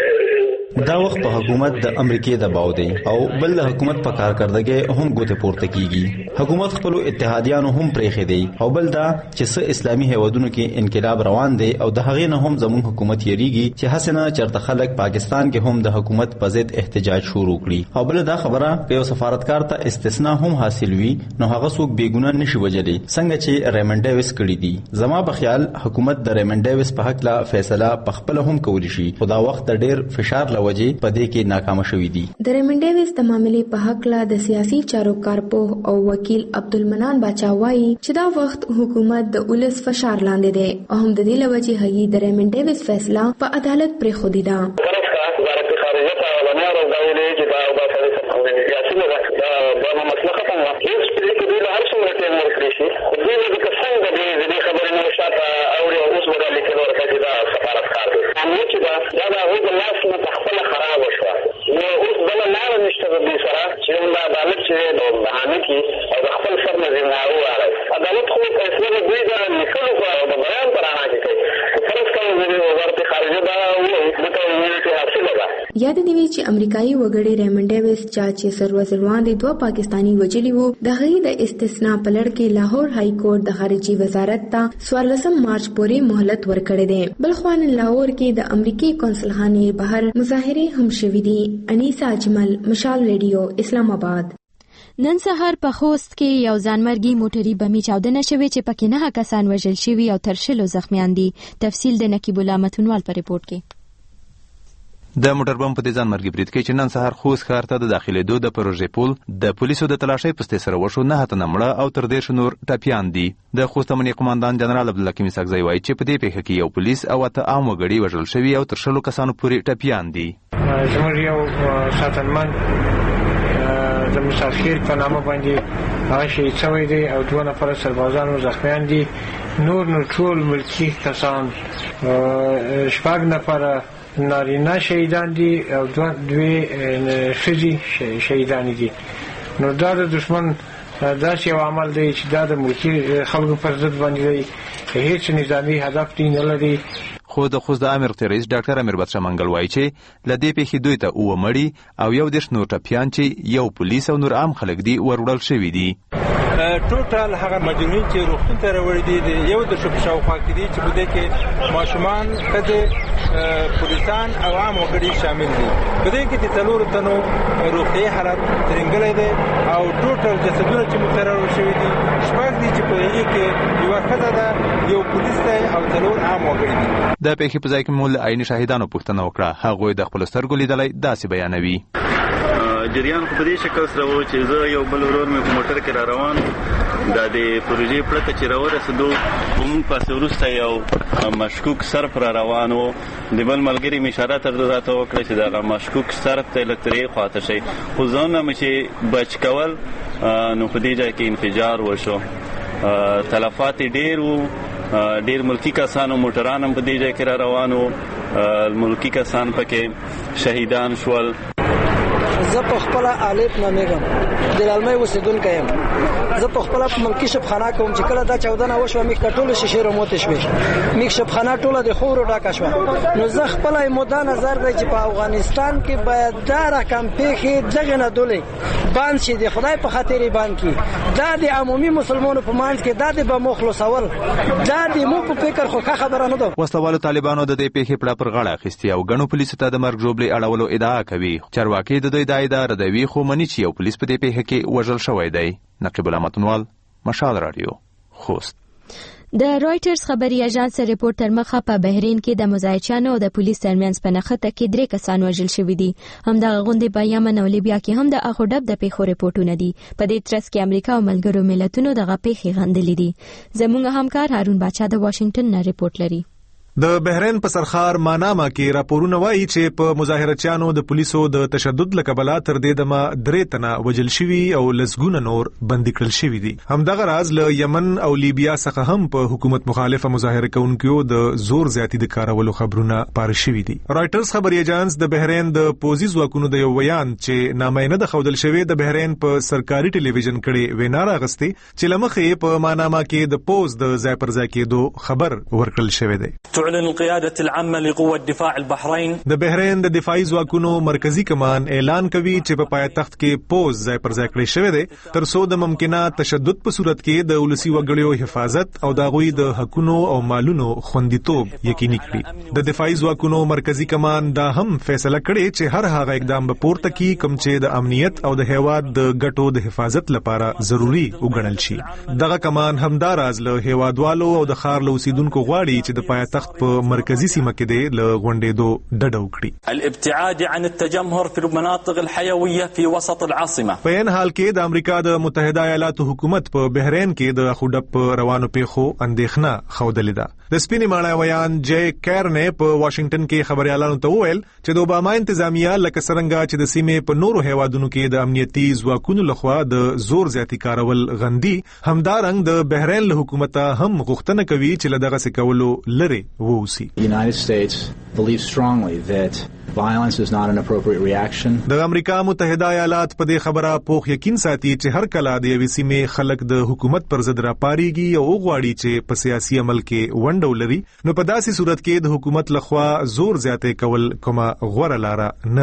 Speaker 21: دا وخت په حکومت د امریکای دباو دی او بل د حکومت په کارکردګي هم ګوته پورته کیږي. حکومت خپل اتحادیانو هم پریخي دی او بل دا چې څه اسلامي هیوادونو کې انقلاب روان دی او د هغې نه هم زموږ حکومت یریږي چې حسنه چرته خلک پاکستان کې هم د حکومت په ضد احتجاج شروع کړي او بل دا خبره که یو سفارتکار ته استثناء هم حاصل وي نو هغه څوک بیګونه نشي وجلی څنګه چې ریمن ډیویس کړی دی. زما په خیال حکومت د ریمن ډیویس په حق لا فیصله په خپل هم کولی شي خو دا وخت ډیر فشار لوجي په دې کې ناکام شوی دی.
Speaker 20: د ریمن ډیویس د معاملې په حق لا د سیاسي چارو کارپوه او وکیل عبدالمنان باچا وایي چې دا وخت حکومت د ولس فشار لاندې دی او هم د دې لوجې هغه د ریمن ډیویس فیصله په عدالت پرې خو دی. دا یاد دی وی چې امریکایي وګړي ریمن ډیویس چا چې سروزروان دي دوه پاکستانی وجلی وو د هغې د استثناء په لړ کې لاهور های کورټ د خارجي وزارت ته څوارلسم مارچ پورې مهلت ورکړی دی. بل خو نن لاهور کې د امریکایي قونسلخانې بهر مظاهره هم شوې دي. انیسا اجمل، مشال ریډیو، اسلام آباد.
Speaker 2: نن سهار په خوست کې یو ځانمرګي موټري بمي چاودنه شوې چې پکې نه کسان وژل شوي او تر شلو زخمیان دي. تفصیل د نقیب الله متنوال په ریپورت کې.
Speaker 3: د موټر بم په دې ځانمرګي برید کې چې نن سهار خوست ښار ته د داخلېدو د پروژې پول د پولیسو د تلاشۍ پستې سره وشو، نه تنه مړه او تر دېرشو نور ټپیان دي. د خوست امنیه قماندان جنرال عبدالحکیم ساکزی وایي چې په دې پیښه کې یو پولیس او اته عام وګړي وژل شوي او تر شلو کسانو پورې ټپیان دي.
Speaker 22: زموږ یو ساتنمن د مسافر په نامه باندې هغه شهید شوی دی او دوه نفره سربازان زخمیان دي. نور نو ټول ملکي کسان شپږ نفره نارینه شهیدان دي او دوه ښځې شهیدان دي. نو دا د دشمن داسې یو عمل دی چې دا د ملکي خلکو پر ضد باندې دی، هیڅ نظامي هدف دی نه لري.
Speaker 3: خو د خوست د امیر تروریست ډاکټر امیر بادشاه منګل وایي چې له دې پیښې دوی ته اووه مړي او یو دېرش نور ټپیان چې یو پولیس او نور عام خلک دي وروړل شوي دي.
Speaker 23: ټوټل هغه مجرمین چې روغتون ته راوړي دي د یو د شپ شاوخوا کې دي چې په دې کې ماشومان، ښځې، پولیسان او عام وګړي شامل دي. په دې کې د څلورو تنو روغتیایي حالت ترنګلی دی او ټوټل جسدونه چې موږ ته راوړل شوي دي شپږ دي چې په هغې کې یوه ښځه ده، یو پولیس دی او څلور عام وګړي دي.
Speaker 3: د پیښې په ځای کې مو له عیني شاهدانو پوښتنه وکړه. هغوی د خپلو سترګو لیدلی داسې بیانوي.
Speaker 24: جریان خو په دې شکل سره و چې زه یو بل ورور مې په موټر کې را روان دا د پروژې پړه چې راورسېدو په موږ پسې وروسته یو مشکوک صرف را روان و. د بل ملګري مې اشاره تر راته وکړه چې دغه مشکوک صرف ته لږ ترې خواته شي، خو ځانونه مې چې بچ کول نو په دې ځای کې انفجار وشو. تلفات یې ډېر و، ډېر ملکي کسانو موټران هم په دې ځای کې را روان و، ملکي کسان پکې شهیدان شول.
Speaker 25: زه په خپله عالف نامیږم، د لالمۍ اوسېدونکی یم. زه په خپله په ملکي شبخانه کوم چې کله دا چاودنه وشوه موږ ته ټولې شیشې راموتې شوې، موږ شبخانه ټوله د خاورو ډکه شوه. نو زه خپله مده نظر دی چې په افغانستان کې باید دا رقم پیښې دغې نه دولې بند شي، د خدای په خاطر یې بند کړي. دا د عمومي مسلمانو په منځ کې دا د بمو خلاصول دا د مو په فکر خو ښه خبره نه ده.
Speaker 3: وسلوالو طالبانو د دې پیښې پړه پر غاړه اخیستې او ګڼو پولیسو ته د مرګ ژوبلې اړولو ادعا کوي. چارواکي د دوی دا ادعا ردوي خو مني چې یو پولیس په دې پیښه کې وژل شوی دی. نقیب الله متنوال، مشال رادیو، خوست.
Speaker 2: د رويټرز خبري اژانس ریپورت تر مخه په بحرین کې د مزایچانو او د پولیس ترمنځ په نښته کې درې کسان وژل شوي دي. همدغه غونډې په یمن او لیبیا کې هم د اخو ډب د پیښو ریپورتونه دي. په دې ترڅ کې امریکا او ملګرو ملتونو دغه پیښې غندلې دي. زموږ همکار هارون باچا د واشنگټن نه ریپورت لري.
Speaker 26: د بحرین په سرخار ماناما کې راپورونه وایي چې په مظاهرچیانو د پولیسو د تشدد له کبله تر دې دمه درې تنه وژل شوي او لسګونه نور بندي کړل شوي دي. همدغه راز له یمن او لیبیا څخه هم په حکومت مخالفه مظاهره کوونکو د زور زیاتی د کارولو خبرونه پاره شوي دي. رائټرز خبري اژانس د بحرین د پوزي ځواکونو د یو بیان چې نامه نه د خودل شوی د بحرین په سرکاري ټلویزیون کړي وینا راغستې چې لمخې په ماناما کې د پوز د ځای پر ځای کېدو خبر ورکړل شوی دی.
Speaker 27: تعلن القيادة العامة لقوة دفاع البحرين.
Speaker 26: د بحرین د دفاعي ځواکونو مرکزی کمان اعلان کوي چې په پایتخت کې پوز ځای پر ځای کړی شوی دی تر څو د ممکنه تشدد په صورت کې د ولسی وګړو حفاظت او د غوي د حقونو او مالونو خوندیتوب یقیني کړي. د دفاعي ځواکونو مرکزی کمان دا هم فیصله کړې چې هر هغه اقدام به پورته کړي کوم چې د امنیت او د هیواد د ګټو د حفاظت لپاره ضروری وګڼل شي. دغه کمان همداراز له هیوادوالو او د خار له اوسیدونکو غواړي چې د پایتخت په مرکزی سیمه کې د لغونډېدو ډډه وکړي.
Speaker 27: الابتعاد عن التجمهر في المناطق الحيويه في وسط العاصمه.
Speaker 26: په ان حال کې د امریکا د متحده ایالاتو حکومت په بحرین کې د خودپ روانو پیښو اندېښنه خوده ده. د سپینې ماڼۍ ویان جې کیرنې په واشنگټن کې خبريالانو ته وویل چې د اوباما انتظامیه لکه څنګه چې د سیمې په نورو هیوادونو کې د امنیتي ځواکونو لخوا د زور زیاتی کارول غندي، همدارنګ د بحرین له حکومت هم غوښتنه کوي چې له دغه څه کولو لري ووسی.
Speaker 28: The United States believes strongly that violence is not an appropriate reaction.
Speaker 26: د امریکا متحده ایالات په دې خبره پوخ یقین ساتي چې هر کله د یوې سیمې خلک د حکومت پر ضد راپاریږي او غواړي چې په سیاسي عمل کې ونډه ولري نو په داسې صورت کې د حکومت لخوا زور زیاتې کول کومه غوره لاره نه ده.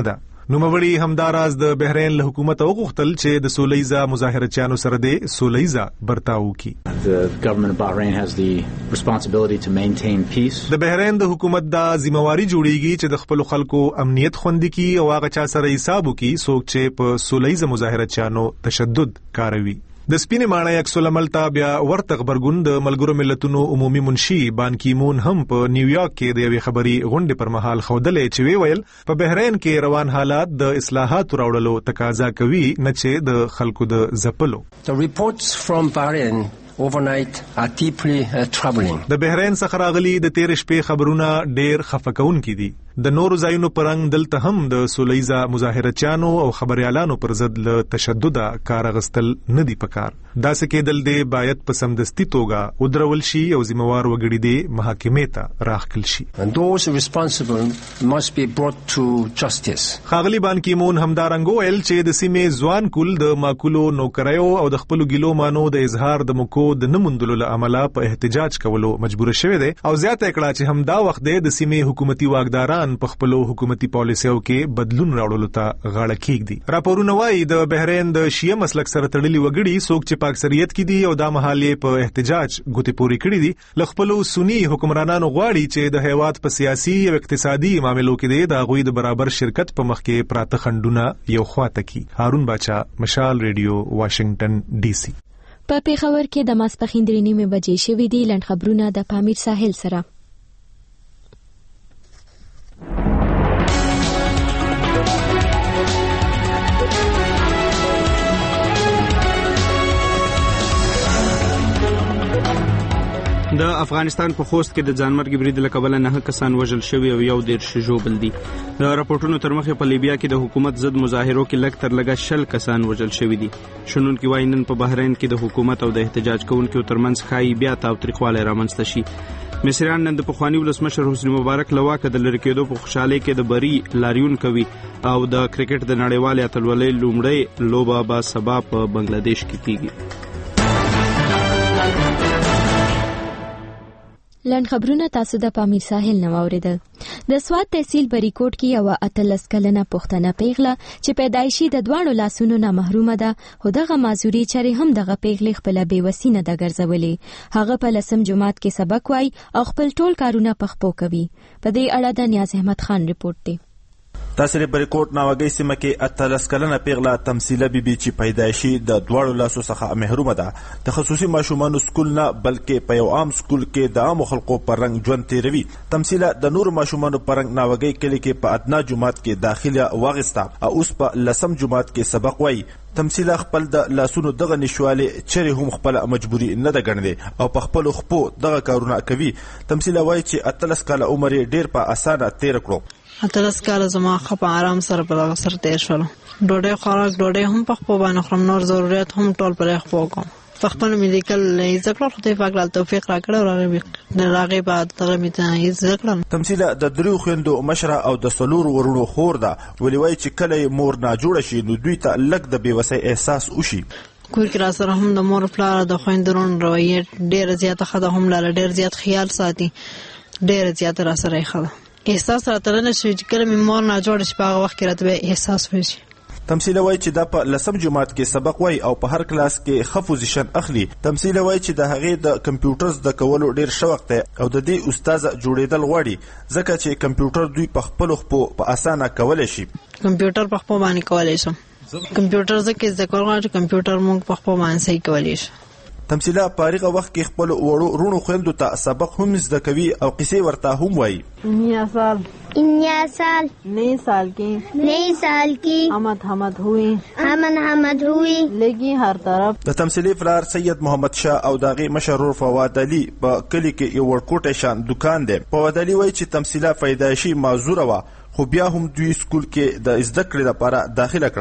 Speaker 26: نوموړي همداراز د بحرین له حکومت وغوښتل چې د سولهیزه مظاهرچیانو سره د سولهیزه برتاو وکړي.
Speaker 28: The government of Bahrain has the responsibility to maintain peace.
Speaker 26: د بحرین د حکومت دا ذمہواری جوړیږي چې د خپل خلکو امنیت خوندي کړي او هغه چا سره حساب وکړي څوک چې په سولهیزه مظاهرچیانو تشدد کاروي. د سپینې ماڼۍ عکس العمل ته بیا ورته غبرګون د ملګرو ملتونو عمومي منشي بان کی مون هم په نیویارک کې د یوې خبري غونډې پر مهال ښودلې چې وی ویل په بحرین کې روان حالات د اصلاحاتو راوړلو تقاضا کوي نه چې د خلکو د ځپلو.
Speaker 1: The reports from Bahrain overnight are deeply uh, troubling.
Speaker 26: د بحرین څخه راغلي د تیر شپې خبرونه ډېر خفقونکي دي. د نورو ځایونو پرنګ دلته هم د سولهیزه مظاهرچیانو او خبريالانو پر ضد له تشدد کار غستل نه دی پکار. داسې کېدل دی باید په سمدستي توګه ودرول شي او ذمہوار وګړي دی محاکمې ته راخکل شي.
Speaker 1: And those responsible must be brought to justice.
Speaker 26: خاغلی بان کی مون همدارنګ ویل چې د سیمې ځوان کول د ماکولو نوکریو او د خپل ګیلو مانو د اظهار د مکو د نموندلو له عمله په احتجاج کولو مجبور شوی دی او زیاته کړه چې همدا وخت د سیمې حکومتي واکداران په خپل حکومتي پالیسیو کې بدلون راوړلو ته غاړه کېږدي. راپورونه وایي د بحرین د شیعه مسلک سره تړلي وګړي څوک چې په اکثریت کې دي او دا مهال یې په احتجاج ګوتې پورې کړي دي له خپلو سني حکمرانانو غواړي چې د هیواد په سیاسي او اقتصادي معاملو کې د هغوی د برابر شرکت په مخ کې پراته خنډونه یو خواته کړي. هارون باچا، مشال ریډیو، واشنگټن ډي سي.
Speaker 2: په پیښور کې د ماسپښین درې نیمې بجې شوې دي. لنډ خبرونه د پامیر ساحل سره.
Speaker 4: د افغانستان په خوست کې د ځانمرګي برید له کبله نه کسان وژل شوي او یو دېرش ژوبل دي. د راپورټونو تر مخې په لیبیا کې د حکومت ضد مظاهرو کې لږ تر لږه شل کسان وژل شوي دي. شنونکي وایي نن په بحرین کې د حکومت او د احتجاج کوونکو ترمنځ ښایي بیا تاوتریخوالی رامنځته شي. مصریان نن د پخواني ولسمشر حسني مبارک له واکه د لرې کېدو په خوشحالۍ کې د بري لاریون کوي او د کرکټ د نړیوالې اتلولۍ لومړۍ لوبه به سبا په بنگلاديش کې کیږي.
Speaker 2: لنډ خبرونه تاسو د پامیر ساحل نو اوریدل. د سواد تحصیل بریکوټ کې یو اتلس کلنه پښتنه پیغله چې پیدایشي د دواړو لاسونو نه محرومه ده خو دغه معذوري چرې هم دغه پیغلې خپل بیوسی نه د ګرځولې. هغه په لسم جماعت کې سبق وای او خپل ټول کارونه په خپو کوي. په دې اړه د نیاز احمد خان رپورټ دی.
Speaker 5: تاسو بریکوټ ناوګي سیمه کې اتلس کلنه پیغله تمثيله بیبي چې پیدایشي د دواړو لاسو څخه محرومه ده د خصوصي ماشومانو سکول نه بلکې په یو عام سکول کې د عام خلکو پرنګ ژوند تیروي. تمثيله د نور ماشومانو پرنګ ناوګي کلی کې په ادنا جماعت کې داخله واغستا او اوس په لسم جماعت کې سبق وای. تمثيله خپل د لاسونو دغه نشواله چره هم خپل مجبوری نه ده ګڼلې او په خپل خپو دغه کارونه کوي. تمثيله وای چې اتلس کاله عمر ډیر په اسانه تیر کړو.
Speaker 6: اتلس کاله زما خپ آرام سره په دغه سر تیر شول. ډوډۍ خوراک ډوډۍ هم په خپل باندې خورم، نور ضرورت هم ټول پر خپل کوم. په خپل میډیکل ذکر خدای پاک له توفیق راکړ او راغی راغی بعد دغه میته ذکر.
Speaker 5: تمثيله د دریو خويندو مشره او د سلور ورونو خور ده. ولې وای چې کله مور نه جوړ شي نو دوی ته لږ د بیوسۍ احساس وشي.
Speaker 6: کور کې را سره هم د مور پلار د خويندرون رویه ډیر زیاته خده هم لاله ډیر زیات خیال ساتي، ډیر زیات را سره خده احساس راته نه شي چې کله مې مور نه جوړ شي په هغه وخت کې راته احساس وشي.
Speaker 5: تمثيله وای چې د په لسم جماعت کې سبق وای او په هر کلاس کې ښه پوزیشن اخلي. تمثيله وای چې د هغې د کمپیوټر زده کولو ډیر شوق دی او د دې استاد جوړېدل غواړي ځکه چې کمپیوټر دوی په خپل خپل په اسانه کولای شي.
Speaker 6: کمپیوټر په خپل باندې کولای شي. کمپیوټر ځکه زده کول غواړي، کمپیوټر موږ په خپل باندې صحیح کولای شي.
Speaker 5: تمثيله پارغه وخت کې خپل وړو رونو خويندو ته سبق هم زده کوي او قصې ورته هم وایي.
Speaker 6: نیا سال
Speaker 7: نیا سال
Speaker 6: نئی سال کی
Speaker 7: نئی سال کی
Speaker 6: حمد حمد ہوئی
Speaker 7: حمد حمد ہوئی
Speaker 6: لگی هر طرف.
Speaker 5: د تمثيلي فرار سید محمد شاه او داغي مشرور فواد علي په کلی کې یو ورکوټه شان دکان دی. فواد علي وایي چې تمثيله پیدایشي معذوره و خو بیا هم دوی سکول کې د زده کړې لپاره داخله کړه.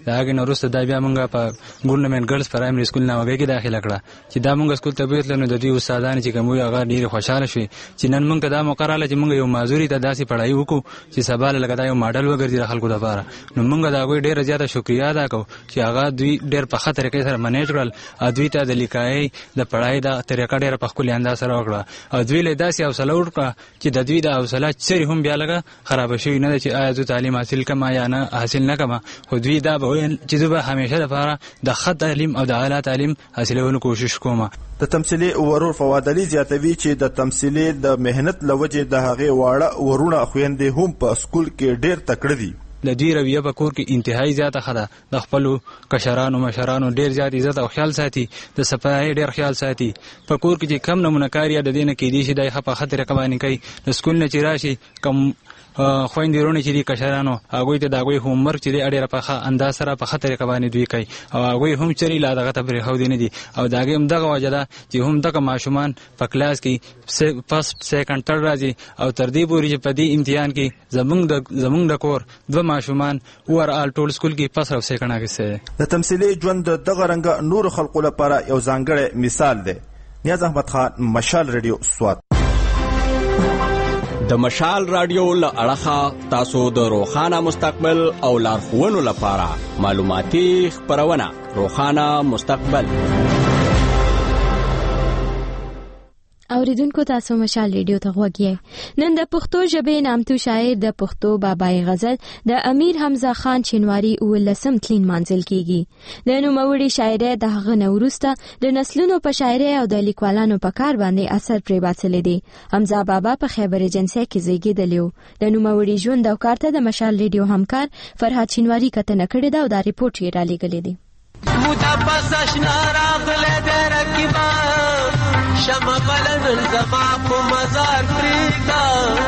Speaker 8: دا هغه نو وروسته دا بیا مونږه په ګورنمنت ګرلز پرایمري سکول ناوګي کې داخله کړه چې دا مونږ سکول ته بوتل نو د دې استادان چې کوم هغه ډیر خوشاله شي چې نن مونږ دا مقرره چې مونږ یو معذوري ته داسې پڑھائی وکړو چې سبا لګا دا یو ماډل وګرځي خلکو لپاره نو مونږ دا غوي ډیر زیاته شکریا ادا کوو چې هغه دوی ډیر په خطر کې سره منیج کړل او دوی ته د لیکای د پڑھائی دا طریقه ډیر په خپل انداز سره وکړه او دوی له داسې حوصله وکړه چې د دوی د حوصله چری هم بیا لګه خراب شي نه چې آیا زه تعلیم حاصل کما یا نه حاصل نه کما خو دوی دا به چې زه به همیشه لپاره د خط تعلیم او د اعلی تعلیم حاصلولو کوشش کوم.
Speaker 5: د تمثيلي ورور فواد علي زیاتوي چې د تمثيلي د مهنت لوجه د هغه واړه ورونه خويندې هم په سکول کې ډیر تکړه دي.
Speaker 8: د دوی رویه په کور کې انتهایی زیاته خده د خپل کشرانو مشرانو ډیر زیات عزت او خیال ساتي د صفای ډیر خیال ساتي په کور کې چې کم نمونه کاریه د دینه کې دي چې دای په خطر قوانین کوي د سکول نه چې راشي کم خويندرونه چې دي کشرانو هغه ته دغه هوم ورک چې دی اړه په انداز سره په خطر قوانین دوی کوي او هغه هم چری لا دغه تبرې خو دي نه دي او دغه هم دغه وجه ده چې هم دغه ماشومان په کلاس کې فرست سیکنډ تھرد راځي او تر دې پورې چې په دې امتحان کې زمونږ د زمونږ د کور دوه ماشومان ور آل ټول سکول کې فرست او سیکنډ کې
Speaker 5: د تمثيلي ژوند دغه رنګ نور خلقو لپاره یو ځانګړی مثال دی. نیاز احمد خان، مشال رادیو سوات.
Speaker 9: د مشال رادیو له اړخه تاسو د روخانه مستقبل او لارښوونو لپاره معلوماتي خپرونه روخانه مستقبل.
Speaker 2: اوریدونکو تاسو مشال ریډیو ته غوږی. نن د پښتو ژبې نامتو شاعر د پښتو بابای غزل د امیر حمزه خان چنواری ولسم تلین منزل کیږي. د نوموړي شاعري د هغه نوروسته د نسلونو په شاعري او د لیکوالانو په کار باندې اثر پرې باڅلې دي. حمزه بابا په خیبر ایجنسی کې زیږیدلی و. د نوموړي ژوند او کار ته د مشال ریډیو همکار فرهاد چنواری کتنه کړې ده او دا ریپورت یې را لېږلی دی.
Speaker 10: متبس اشنا راغله درکبا شمع بلن الزما په مزار پریدا.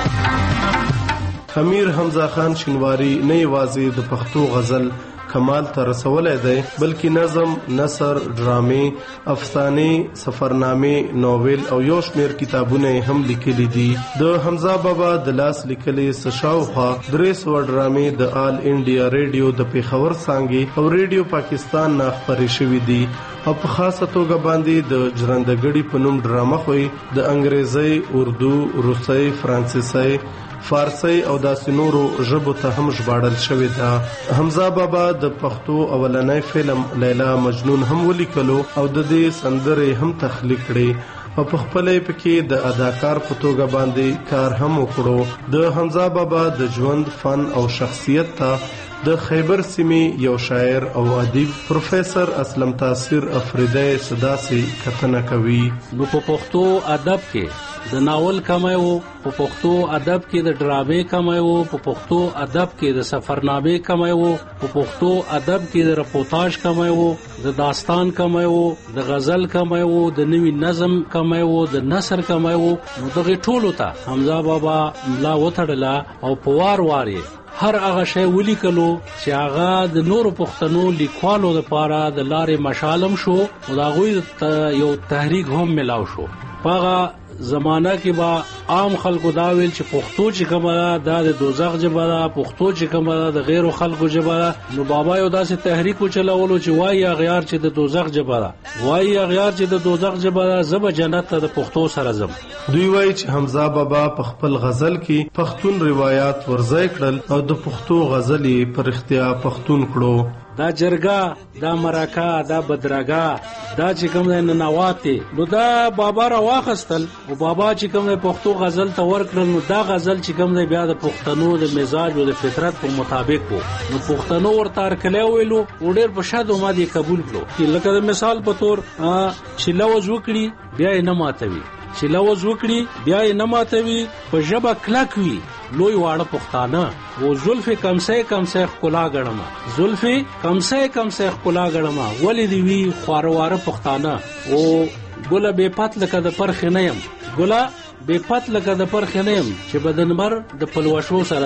Speaker 11: امیر حمزه خان چنواری نه یوازې د پښتو غزل کمال ته رسولای دی بلکې نظم، نثر، ډرامې، افسانې، سفرنامې، ناول او یو شمېر کتابونه هم لیکلي دي. د حمزه بابا د لاس لیکلې څه شاوخوا درې سوه ډرامې د آل انډیا ریډیو د پیښور څانګې او ریډیو پاکستان نه خپرې شوي دي او په خاصه توګه باندې د ژرندګړي په نوم ډرامه خوي د انګریزي، اردو، روسي، فرانسیسي، فارسی او داسې نورو ژبو ته هم ژباړل شوې ده. حمزه بابا د پښتو اولنی فلم لیلا مجنون هم ولیکلو او د دې سندرې هم تخلیق کړې او په خپل پکې د اداکار په توګه باندې کار هم وکړو. د حمزه بابا د ژوند، فن او شخصیت ته د خیبر سیمې یو شاعر او ادیب پروفیسر اسلم تاثیر افریدی صداسي کتنه کوي.
Speaker 12: نو په پښتو ادب کې د ناول کمای وو، په پښتو ادب کې د ډرامې کمای وو، په پښتو ادب کې د سفرنامې کمای وو، په پښتو ادب کې د رپورتاژ کمای وو، د داستان کمای وو، د غزل کمای وو، د نوی نظم کمای وو، د نثر کمای وو. نو دغه ټولو ته حمزه بابا ملا وتړله او په وار وار هر هغه شی ولیکلو چې هغه د نورو پښتنو لیکوالو لپاره د لارې مشالم شو او د هغوی یو تحریک هم ملاو شو. په هغه زمانہ کې با عام خلکو دا ویل چې پښتو چې کومه ده د دوزخ ژبه ده، پښتو چې کومه ده د غیرو خلکو ژبه ده. نو بابا یو داسې تحریک وچلولو چې وایي اغیار چې د دوزخ ژبه ده، وایي اغیار چې د دوزخ ژبه ده، زه به جنت ته د پښتو سره ځم.
Speaker 11: دوی وایي چې حمزه بابا په خپل غزل کې پښتون روایت ورځای کړل او د پښتو غزل یې پر اختیا پښتون کړو.
Speaker 12: دا جرګه، دا مرکه، دا بدرګه، دا چې کوم دی ننواتې، نو دا بابا را واخستل او بابا چې کوم دی پښتو غزل ته ورکړل. نو دا غزل چې کوم دی بیا د پښتنو د مزاج او د فطرت په مطابق وو. نو پښتنو ورته هرکلی ویلو او ډېر په شاد امید یې قبول کړو. لکه د مثال په طور چې لوز وکړي بیا یې نه ماتوي، چې لوز وکړي بیا یې نه ماتوي، په ژبه کلک وي لوی واړه پښتانه و زلف کمسه کمسه خلا غړما، زلف کمسه کمسه خلا غړما، ولې دی وی خورواره پښتانه او ګله بے پات لکه د پرخ نه يم، ګله بے پات لکه د پرخ نه يم چې بدنبر د پلوشو سره زم.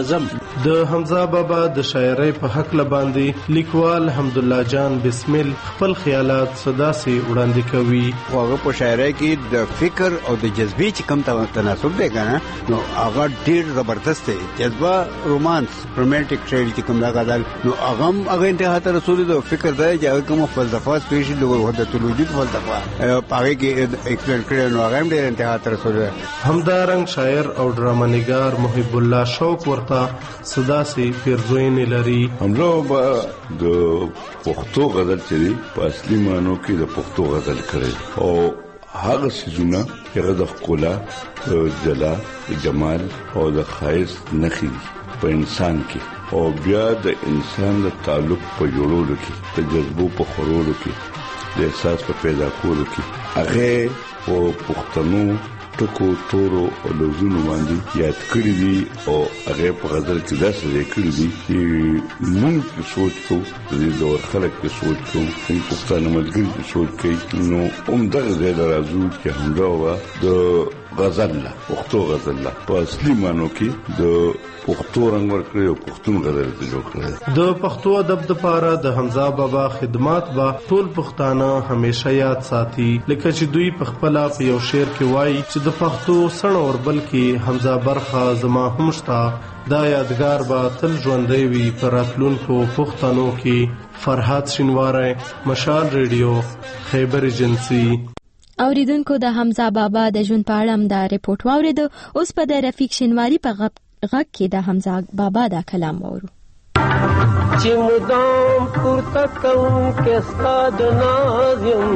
Speaker 11: د حمزه بابا د شاعرۍ په حق لباندې لیکوال حمدالله جان بسمل خپل خیالات صداسي وړاندې کوي.
Speaker 13: هغه په شاعرۍ کې د فکر او د جذبې چې کم تناسب دی کنه نو هغه ډیر زبردست دی. جذبه رومانس رومانټیک شاعري چې کوم دا غزل نو هغه هغه انتها ته رسول دی. فکر دی چې هغه کوم فلسفه سپیشل د وحدت الوجود فلسفه هغه کې ایکسپلین کړی نو هغه ډیر انتها ته رسول دی.
Speaker 11: همدارنګ شاعر او ډرامه نگار محب الله شوق ورته صداسي پیرزوینې لري.
Speaker 14: هملو به د پښتو غزل چې په اصلي معنی کې د پښتو غزل کړي او هغه سيزونه چې د ښکلا د جلا د جمال او د ښایست نښې په انسان کې او بیا د انسان د تعلق په جوړولو کې د جذبو په خورولو کې د احساس په پیدا کولو کې هغه په پښتنو ټکو تورو او لوزونو باندې یاد کړی دي او هغه په غزل کې داسې ځای کړی دي چې موږ سوچ کوو د دې خلک په سوچ کوو چې پښتانه ملګري په سوچ کوي نو هم دغه ځای راځو چې همدا وا د غزل لا پښتو غزل لا په اصلي معنی کې د پښتو رنگ ورکړي او پښتون غزل ته جوړ کړي.
Speaker 11: د پښتو ادب د پاره د حمزه بابا خدمات با ټول پښتانه همیشه یاد ساتي لکه چې دوی په خپل په یو شعر کې وایي چې د پښتو سڼ اور بل کې حمزه برخه زما هم شتا دا یادګار با تل ژوندۍ وي پر راتلونکو پښتنو کې. فرحات شینواری مشال ریډیو خیبر ایجنسی.
Speaker 2: اوریدونکو د حمزه بابا د ژوند په اړه هم دا ریپورت واورید. اوس په د رفیق شینواری په غږ کې د حمزه بابا دا کلام وورو.
Speaker 10: چې مدام پورته کوم کې ستاد نازم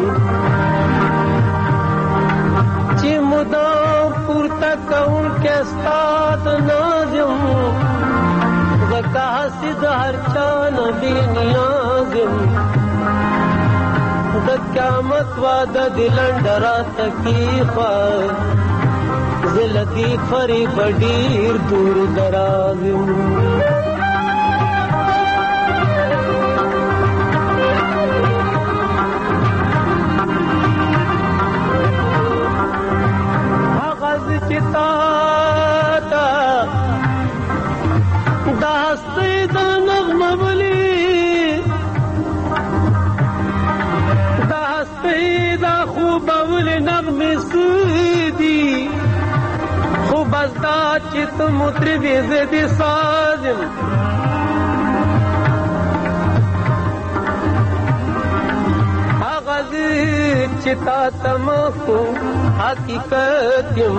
Speaker 10: چې مدام پورته کوم کې ستاد نازم زکه حسد هر چا نبی نیازم د قیامت وعده دلند را تکیفا زلدی فریب ډیر دور درازم آغاز چتا تا داستی دا نغمه بلی داستی دا خوب بلی نغمه سودی خوب از دا چی تو مطربی زدی سازم آغاز چتا تمکو حقیقتیم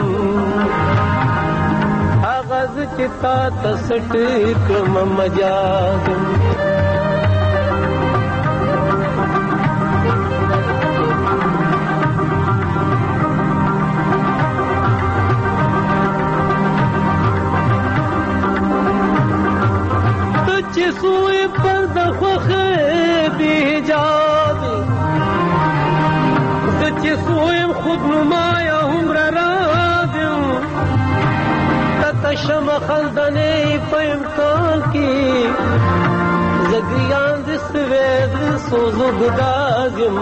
Speaker 10: آغاز چتا تسٹ کم مجازم چی سوئی پر دخوخ بی جادی چی سویم خود نمایا عمر رادیم تتشم خلدنی پا امکان کی زگریان دی سوید سوزو گدازیم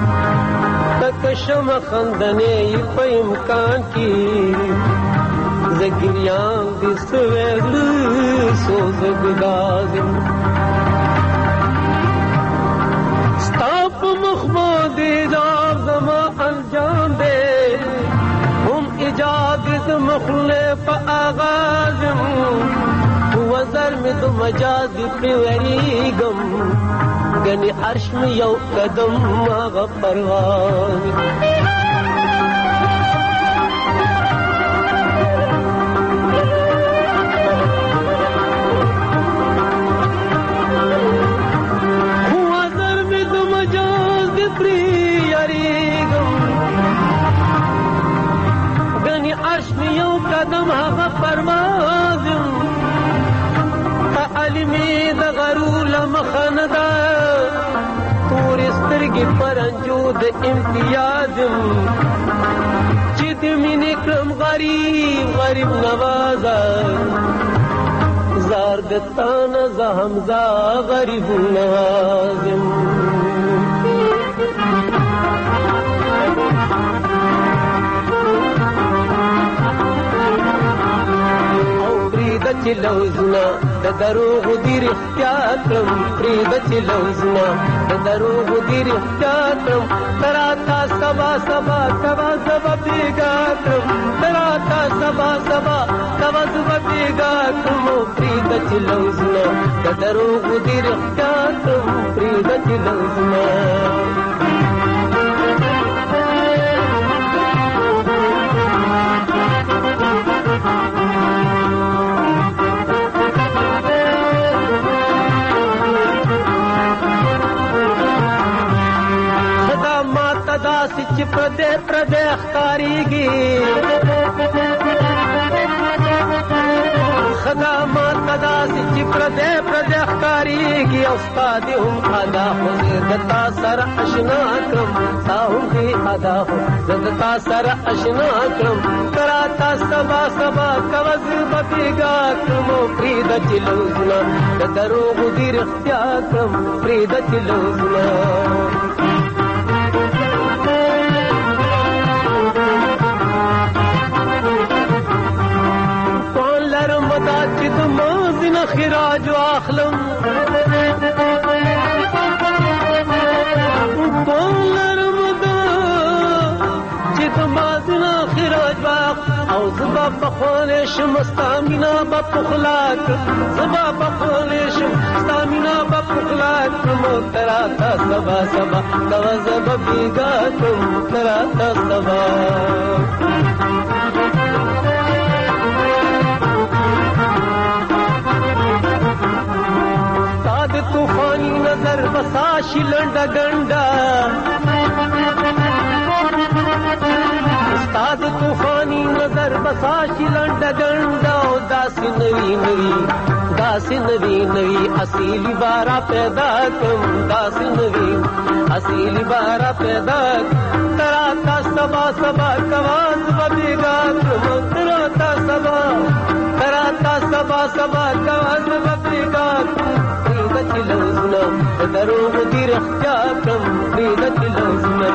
Speaker 10: تتشم خلدنی پا امکان کی زگریان دی سوید سوزو گدازیم ستاپ مخمادی جاب زما انجام دے ہم اجازت مخلف آغازم وزر میں تو مجاز پریوری گم گنی عرش میں یو قدم آغا پرواز قدم هغه پروازم تعلیمی د غرول مخندا تور سترګې پرنجو د امتیازم چې د مینې کړم غریب غریب نوازا زار د تانه ز حمزه غریب نوازم چې چې لوزونه د دروغو دي رښتیا کړم پرېږده چې لوزونه د دروغو دي رښتیا کړم ته راته سبا سبا کوه زه به بېګا کړم ته راته سبا سبا کوه زه به بېګا کړم پرېږده چې لوزونه د دروغو دي رښتیا کړم پرېږده چې لوزونه داسې چې پردې پردې ښکارېږي خدا ماته داسې چې پردې پردې ښکارېږي او ستا دې هم ادا خو زه د تا سره اشنا کړم ستا هم دې ادا خو زه د تا سره اشنا کړم ته راته سبا سبا کوه زه به بېګا کړم او پرېږده چې لوزونه د دروغو دي رښتیا کړم پرېږده چې لوزونه چې د مازی نه خراج واخلم پون لرم دا چې د مازی نه خراج واخلم او زه به پخولی شم ستا مینه به پخلا کړم زه به پخولی شم ستا مینه به پخلا کړم او ته راته سبا سبا کوه زه به بېګا کړم ته راته سبا طوفانی نظر بساشی لنڈا گنڈا استاد طوفانی نظر بساشی لنڈا گنڈا داسی نوی نوی داسی نوی نوی اصیلی بارہ پیدا کم داسی نوی اصیلی بارہ پیدا تراتا سبا سبا کواز ببیگا کم تراتا سبا تراتا سبا سبا کواز ببیگا کم چې لوزونه د دروغو دي رښتیا کړم پرېږده چې لوزونه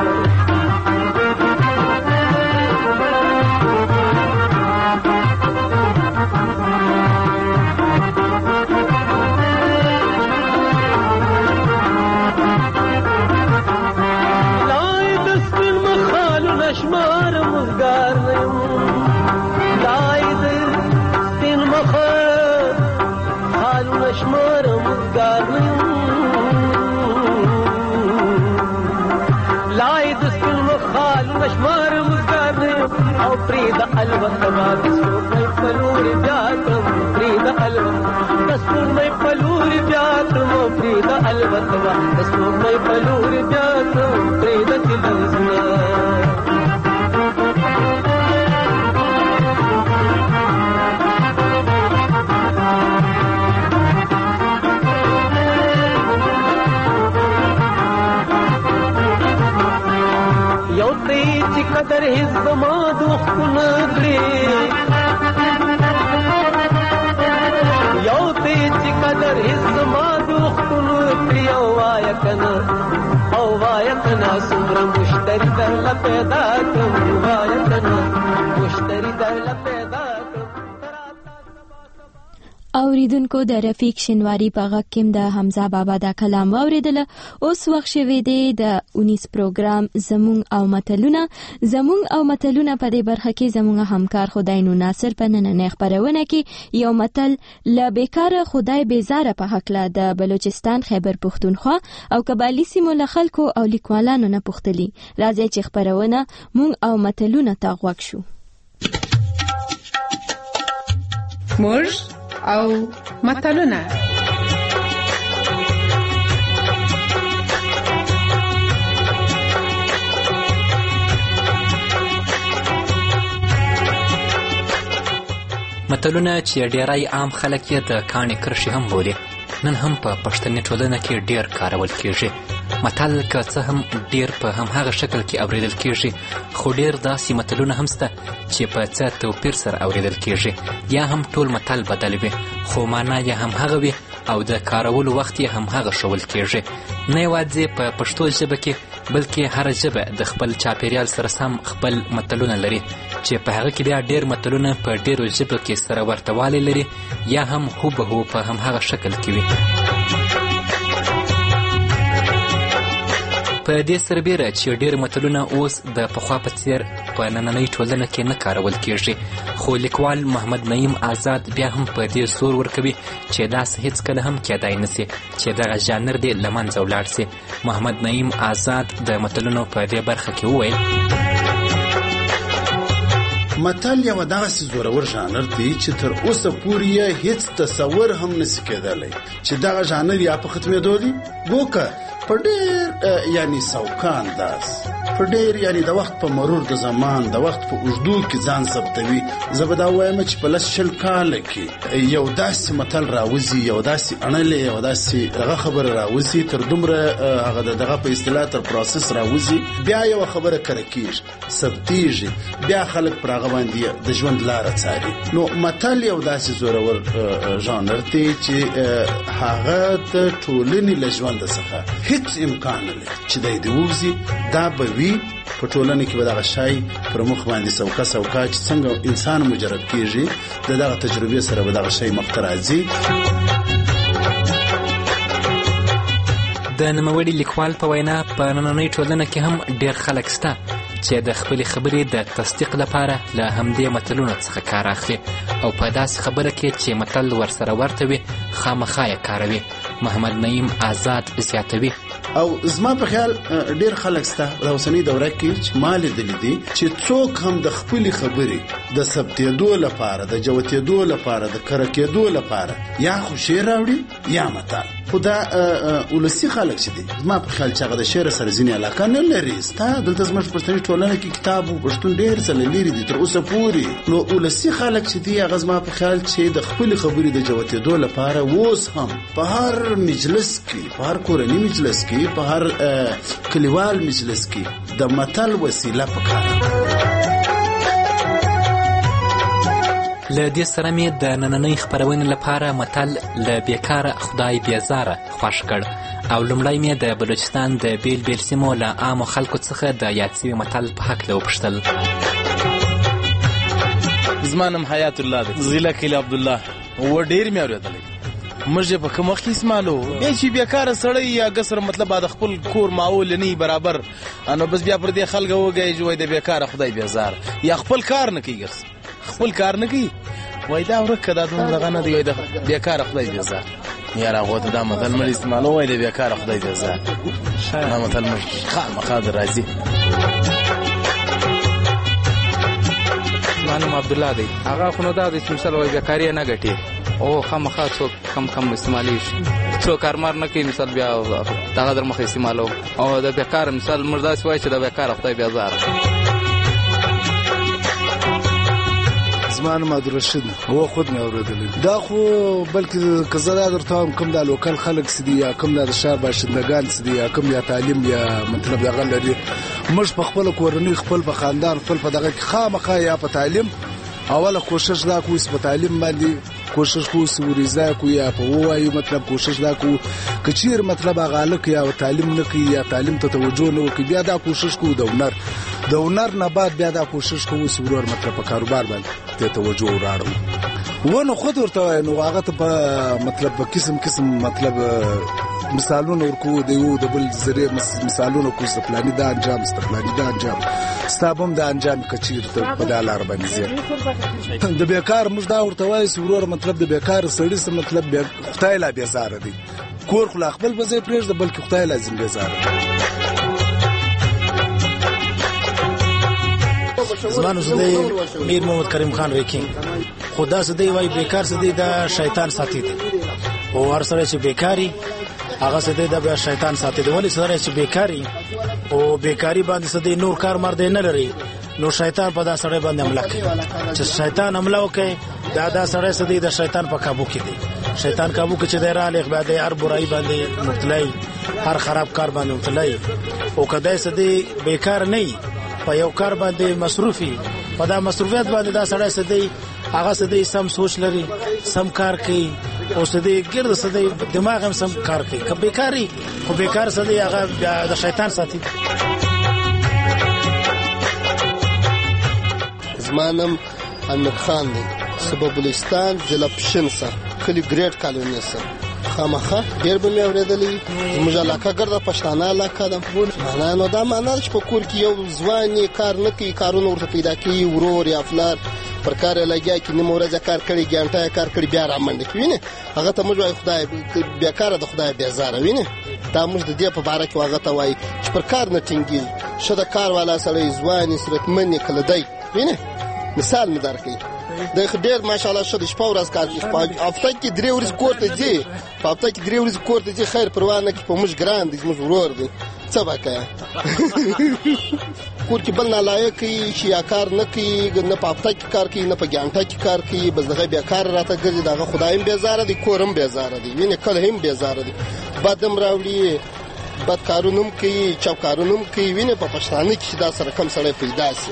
Speaker 10: لای د سپین مخالونه شمار مزګار نه یم لای د سپین مخالونه شمار لای د سپین مخال نشمار مزګار او پرېږده البته ما د سپوږمۍ په لورې بیا کړم پرېږده البته د سپوږمۍ په لورې بیا کړم او پرېږده البته ما د سپوږمۍ په لورې بیا کړم پرېږده چې لوزونه چې قدر هیڅ زما د وختونه کړې یو ته چې قدر هیڅ زما د وختونه کړې او وایه که نه او وایه که نه څومره مشتري درله پیدا کړم وایه که نه مشتري درله پیدا
Speaker 2: اوریدونکو د رفیق شینواری په غږ کې د حمزه بابا دا کلام واوریدل. اوس وخت شوی دی د اونیس پروګرام زمونږ او متلونه. زمونږ او متلونه په دې برخه کې زمونږ همکار خدای نو ناصر په نننۍ خپرونه کې یو متل له بیکاره خدای بیزاره په هکله د بلوچستان خیبر پښتونخوا او قبایلي سیمو له خلکو او لیکوالانو نه پوښتلي. راځئ چې خپرونه مونږ او متلونه ته غوږ شو.
Speaker 15: موږ او متلونه.
Speaker 16: متلونه چې ډیری عام خلک یې د کاڼي کرښې هم بولي، نن هم په پښتني ټولنه کې ډیر کارول کیږي. متل که څه هم ډیر په همهغه شکل کې اوریدل کیږي، خو ډیر داسې متلونه هم شته چې په څه توپیر سره اوریدل کیږي. یا هم ټول متل بدل وي، خو معنا یې همهغه وي او د کارولو وخت یې همهغه ښوول کیږي. نه یوازې په پښتو ژبه کې بلکې هره ژبه د خپل چاپیریال سره سم خپل متلونه لري چې په هغه کې بیا ډېر متلونه په ډېرو ژبو کې سره ورته والی لري یا هم هوبهو په همهغه شکل کې وي. په دې سربیره چې ډېر متلونه اوس د پخوا په څېر په نننۍ ټولنه کې نه کارول کیږي، خو لیکوال محمد نعیم آزاد بیا هم په دې زور ورکوي چې داسې هیڅکله هم کیدای نسي چې دغه ژانر دې له منځه ولاړ سي. محمد نعیم آزاد د متلونو په دې برخه کې وویل:
Speaker 17: متل یو دغسې زورور ژانر دی چې تر اوسه پورې یې هیڅ تصور هم نسي کېدلی چې دغه ژانر یا په ختمېدو دی ګوکه په ډېر یعنی سوکه انداز په ډېر یعنی د وخت په مرور د زمان د وخت په اوږدو کې ځان ثبتوي. زه به دا وایم چې په لس شل کاله کې یو داسې متل راوځي، یو داسې اړلې یو داسې دغه خبره راوځي، تر دومره هغه دغه په اصطلاح تر پروسس راوځي، بیا یو خبره کره کېږي ثبتېږي، بیا خلک پر هغه باندې د ژوند لاره څاري. نو متل یو داسې زورور ژانر دی چې هغه د ټولنې له ژونده څخه هیڅ امکان نه لري چې دی دې ووځي. دا به وي په ټولنه کې به دغه شی پر مخ باندې سوکه سوکه چې څنګه انسان مجرد کېږي د دغه تجربې سره به دغه شی مخته راځي.
Speaker 16: د نوموړي لیکوال په وینا په نننۍ ټولنه کې هم ډېر خلک شته چې د خپلې خبرې د تصدیق لپاره له همدې متلونو څخه کار اخلي او په داسې خبره کې چې متل ورسره ورته وي خامخا یې کاروي. محمد نعیم آزاد زیاتوي:
Speaker 17: او زما په خیال ډېر خلک سته د اوسنۍ دوره کې چې ما لیدلي دي چې څوک هم د خپلې خبرې د ثبتېدو لپاره، د جوتېدو لپاره، د کره کېدو لپاره یا خو شعر راوړي یا متل. خو دا ولسي خلک چې دي زما په خیال چې هغه د شعر سره ځینې علاقه نه لري. ستا دلته زموږ پښتني ټولنه کې کتاب و پښتون ډېر څه لري دي تر اوسه پورې. نو ولسي خلک چې دي هغه زما په خیال چې د خپلې خبرې د جوتېدو لپاره اوس هم په هر مجلس کې، په هر کورني مجلس کې، په هر کلیوال مجلس کې د متل وسیله پکار.
Speaker 16: له دې سره مې د نننۍ خپرونې لپاره متل له بیکاره خدای بیزاره خوښ کړ او لومړی مې د بلوچستان د بیل بیل سیمو له عامو خلکو څخه د یاد سوي متل په هکله وپوښتل.
Speaker 18: زما نوم حیات الله دی، ضلع کلي عبدالله. و ډېر مې اورېدلی موږ په کوم وخت کې استعمالو بیا چې بیکاره سړی یا ګسر مطلب د خپل کور ماحول نه برابر نو بس بیا پر دې خلک وګی جوړ د بیکاره خدای بیزار یا خپل کار نه کوي، خپل کار نه کوي وای دا ورکه دا دغه نه دی د بیکاره خدای بیزار. یاره هغه ته دا متل مې استعمالو وای د بیکاره خدای بیزار دا متل مې خامخا راځي.
Speaker 19: مانو عبدالله دی، هغه خو نو دا د مثال وای بیکاری نه ګټي او خامخا څوک کم کم استعمالي څوک کارمار نه کوي مثال بیا دغه در مخ استعمالو او د بیکار مثال مردا سوای چې د بیکار خدای بیزار.
Speaker 20: زمان محمد رشید هو خود مې اورېدلی دا خو بلکې که زه دا درته وایم کوم دا لوکل خلک څه دي یا کوم دا د ښار باشندګان څه دي یا کوم یا تعلیم یا مطلب دغه لري، موږ په خپله کورنۍ خپل په خاندان خپل په دغه کې خامخا یا په تعلیم اوله کوشش دا کوو چې په تعلیم باندې کوشش کوو چې وریزه کوو یا په ووایو مطلب کوشش دا کوو که چېر مطلب هغه هلک یا تعلیم نه کوي یا تعلیم ته توجه نه وکړي بیا دا کوشش کوو د هنر د هنر نه بعد بیا دا کوشش کوو چې ورور مطلب په کاروبار باندې ته توجه وراړو. ونه خود ورته وایي نو هغه ته په مطلب په قسم قسم مطلب مثالونه ورکوو د یو د بل ذریعې مثالونه کوو چې فلاني دا انجام سته فلاني دا انجام ستا به هم دا انجام که چېرته په دا لاره باندې ځې. د بیکار موږ دا ورته وایو چې ورور مطلب د بیکار سړي څه مطلب خدای لا بیزاره دی، کور خو لا خپل به ځای پرېږده بلکې خدای لازم بیزاره دی.
Speaker 21: زما نوم دی میر محمد کریم خان ریکینګ. خو دا څه دی وایي بیکار څه دی دا شیطان ساتي دی او هر سړی چې بیکاري هغه څه دی دا بیا شیطان ساتي دی. ولې سړی چې بیکاري او بیکاري باندې څه دی نور کار مار دی نه لري نو شیطان په دا سړی باندې حمله کوي. چې شیطان حمله وکړي دا دا سړی څه دی د شیطان په کابو کې دی. شیطان کابو کې چې دی راغلی بیا دی هر برایي باندې مبتلا هر خراب کار باندې مبتلا او که دی څه دی بیکار نه وي په یو کار باندې مصروفي په دا مصروفیت باندې دا سړی څه دی هغه څه دی سم سوچ لري سم کار کوي او څه دی ګرد څه دی دماغ هم سم کار کوي. که بیکاري خو بیکار څه دی هغه د شیطان ساتي.
Speaker 1: زما نوم امیر خان دی، سبب الستان ضلع پشنسه، کلی ګریډ کالوني سره. خامخا ډېر به مې اورېدلی. زموږ علاقه ګرده پښتانه علاقه ده. معنا نو دا معنا ده چې په کور کې یو ځوان یې کار نه کوي، کارونه ورته پیدا کوي، ورور یا فلار پر کار یې لګیا کړي، نیمه ورځ کار کړي، ګنټه یې کار کړي، بیا رامنډه کوي. وینې هغه ته موږ وایو خدای بیکاره د خدای بیزاره. وینې دا موږ د دې په باره کې هغه ته وایي چې پر کار نه ټینګېږي. ښه د کار والا سړی ځوان یې صورتمن یې کله دی. وینې مثال مې درکوي، د ډېر ماشاءالله ښه د شپه ورځ کار کوي، په هفته کې درې ورځې کور ته ځي، په هفته کې درې ورځې کور ته ځي، خیر پروا نه کوي، په موږ ګران دی، زموږ ورور دی، څه به کوې. کور کې بل نالایق کوي چې یا کار نه کوي، نه په هفته کې کار کوي، نه په ګنټه کې کار کوي، بس دغه بیکاره راته ګرځي. د هغه خدای هم بیزاره دی، کور هم بیزاره دی. وینې کله هم بیزاره دی، بد هم راوړي، بد کارونه هم کوي، چپ کارونه هم کوي. وینې په پښتانه کې چې دا سره کم سړی پیدا شي.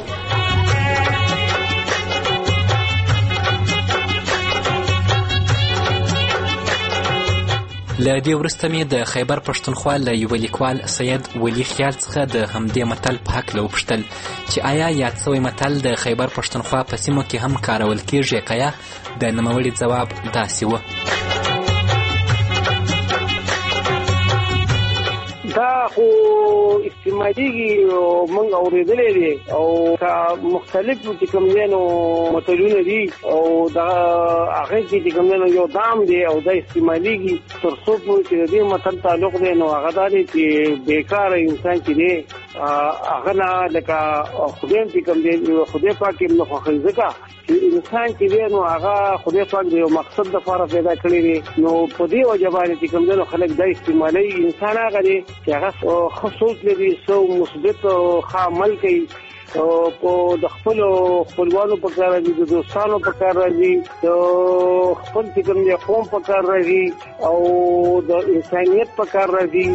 Speaker 16: له دې وروسته مې د خیبر پښتونخوا له یوه لیکوال سید ولی خیال څخه د همدې متل په هکله وپوښتل چې آیا یاد سوی متل د خیبر پښتونخوا په سیمو کې هم کارول کیږي که یا؟ د نوموړي ځواب داسې و:
Speaker 3: دا خو استعمالېږي، موږ اورېدلی دی، او که مختلف چې کوم دی نو متلونه دي، او د هغې کې چې کوم دی نو یو دام دی، او دا استعمالېږي تر څو پورې چې د دې متل تعلق دی نو هغه دا دی چې بېکاره انسان چې دی هغه نه لکه خدای چې کوم دی خدای پاک یې نه خوښوي، ځکه چې انسان چې دی نو هغه خدای پاک د یو مقصد دپاره پیدا کړی دی. نو په دې وجه باندې چې کوم دی نو خلک دا استعمالوي. انسان هغه دی چې هغه ښه سوچ لري، څه مثبت ښه عمل کوي، په د خپلو خپلوانو په کار راځي، د دوستانو په کار راځي، د خپل چې کوم دی قوم په کار راځي، او د انسانیت په کار راځي.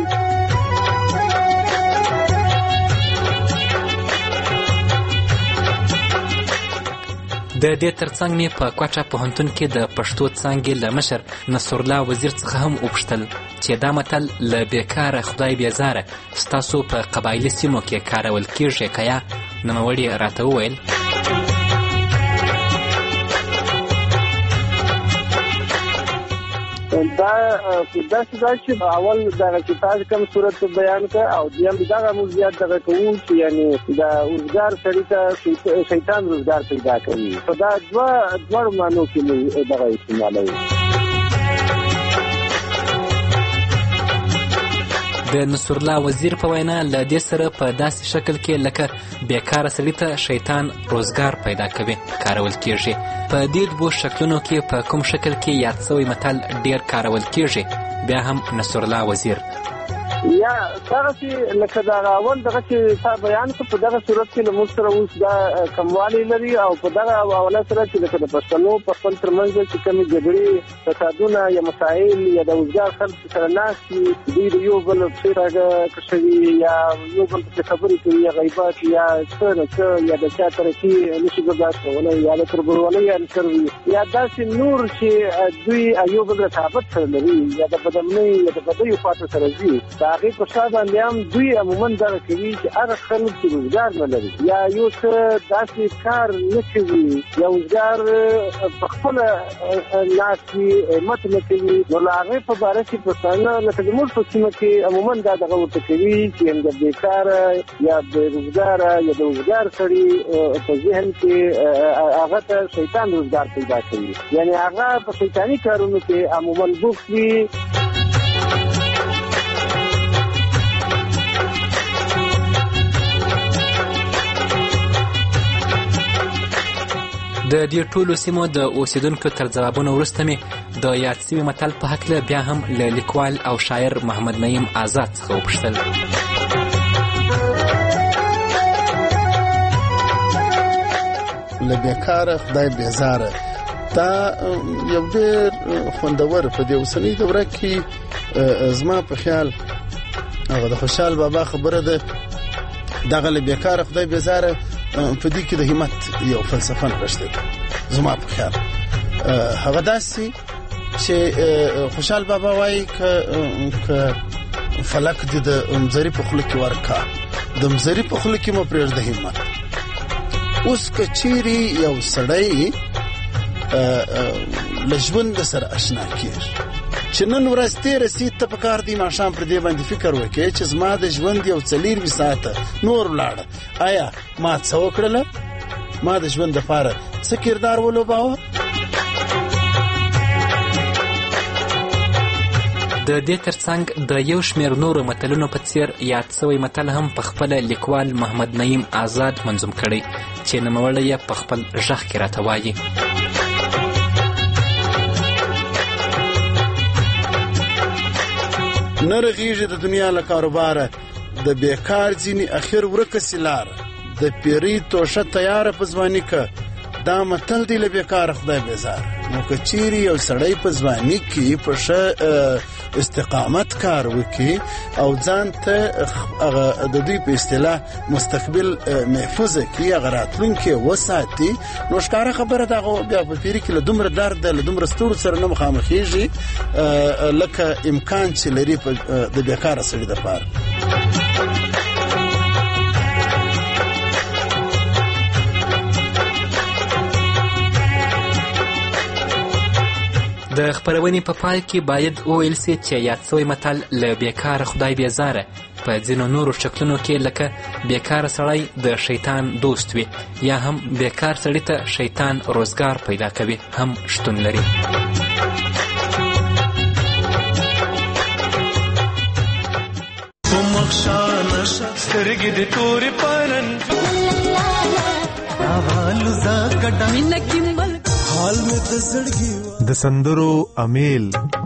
Speaker 16: د دې ترڅنګ مې په کوټه پوهنتون کې د پښتو څانګې له مشر نصرالله وزیر څخه هم وپوښتل چې دا متل له بېکاره خدای بیزاره ستاسو په قبایلي سیمو کې کارول کیږي که یا؟ نوموړي راته وویل:
Speaker 3: دا داسې ده چې اول دغه چې تاسو کوم صورت بیان کړ، او دویم دغه موږ زیات دغه کوو چې یعنې د روزګار سړي ته شیطان روزګار پیدا کوي. په دا دوه دواړو معنو کې موږ دغه استعمالوو.
Speaker 16: د نصرالله وزیر په وینا له دې سره په داسې شکل کې لکه بیکاره سړي ته شیطان روزګار پیدا کوي کارول کیږي. په دې دوو شکلونو کې په کوم شکل کې یاد سوی متل ډیر کارول کیږي؟ بیا هم نصرالله وزیر:
Speaker 3: یا دغه چې لکه دغه اول دغه چې تا بیان کړ، په دغه صورت کې له موږ سره اوس دا کموالی لري، او په دغه حواله سره چې لکه د پښتنو په خپل ترمنځ چې کومې جګړې فسادونه یا مسایل یا د وزګار خلک سره ناست وي، دوی د یو بل پښې راکشوي یا یو بل پسې خبرې کوي یا غیبت یا څه نه څه یا د چا ترقي نشي برداشت کولی یا د تربورولۍ عنصر وي یا داسې نور چې دوی یو بل رقابت سره لري یا د بدمنۍ یا د بدیو خواته سره ځي. د هغې په شا باندې هم دوی عموما دغه کوي چې هغه خلک چې روزګار نه لري یا یو څه داسې کار نه کوي یا روزګار په خپله ناست وي، همت نه کوي، نو له هغې په باره کې پښتانه لکه زموږ په سیمه کې عموما دا دغه ورته کوي چې د بېکاره یا بېروزګاره یا د روزګار سړي په ذهن کې هغه ته شیطان روزګار پیدا کوي، یعنې هغه په شیطاني کارونو کې عموما بوخت وي.
Speaker 16: د دې ټولو سیمو د اوسیدونکو تر ځوابونو وروسته مې د یاد سوي متل په هکله بیا هم له لیکوال او شاعر محمد نعیم آزاد څخه وپوښتل.
Speaker 17: له بېکاره خدای بیزاره دا یو ډېر خوندور په دې اوسنۍ دوره کې زما په خیال هغه د خوشحال بابا خبره ده، دغه له بېکاره خدای بیزاره په دې کې د همت یو فلسفه نغښتې ده زما په خیال. هغه داسې چې خوشحال بابا وایي که فلک دې د مزري په خوله کې ورکا، د مزري په خوله کې مه پرېږده همت. اوس کچيري یو سړی لژوند سره آشنا کیږي چې نن ورځ تیر سي ته په کار دی ماښام پر دې باندې فکر وکړي چې زما د ژوند یو څلیر وساته نور ولاړه آیا ما څه وکړله ما د ژوند لپاره څه کردار ولوباوه
Speaker 16: د دې ترڅنګ د یو شمېر نورو متلونو په څیر یاد سوی متل هم په خپله لیکوال محمد نعیم آزاد منظوم کړی چې نوموړی یې په خپل غږ کې راته وایي.
Speaker 17: نه رغیږي د دنیا له کاروباره د بیکار ځینې اخر ورکه سي لاره د پیري توشه تیاره په ځواني که دا متل دی له بیکاره خدای بیزار. نو که چیرې یو سړی په ځواني کې په ښه استقامت کار وکړي او ځان ته د دوی په اصطلاح مستقبل محفوظه کړي هغه راتلونکی وساتي نو ښکاره خبره ده هغه بیا په پیري کې له دومره درد له دومره ستړو سره نه مخامخېږي لکه امکان چې لري د بیکاره سړي دپاره.
Speaker 16: د خپرونې په پای کې باید وویل سي چې یاد سوی متل له بیکاره خدای بیزاره په ځینو نورو شکلونو کې لکه بیکاره سړی د شیطان دوست وي یا هم بیکار سړي ته شیطان روزګار پیدا کوي هم شتون لري. سترګې د تورې پرن
Speaker 4: د سندرو امیل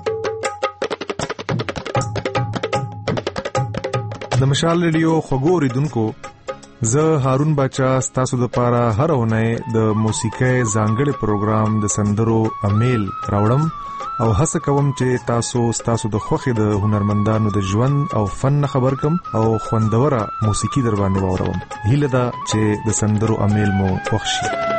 Speaker 4: د مشال ریډیو خوږو اوریدونکو زه هارون باچا ستاسو دپاره هره اونۍ د موسیقۍ ځانګړی پروګرام د سندرو امیل راوړم او هڅه کوم چې تاسو ستاسو د خوښې د هنرمندانو د ژوند او فن نه خبر کم او خوندوره موسیقي در باندې واوروم. هیله ده چې د سندرو امیل مو خوښ شي.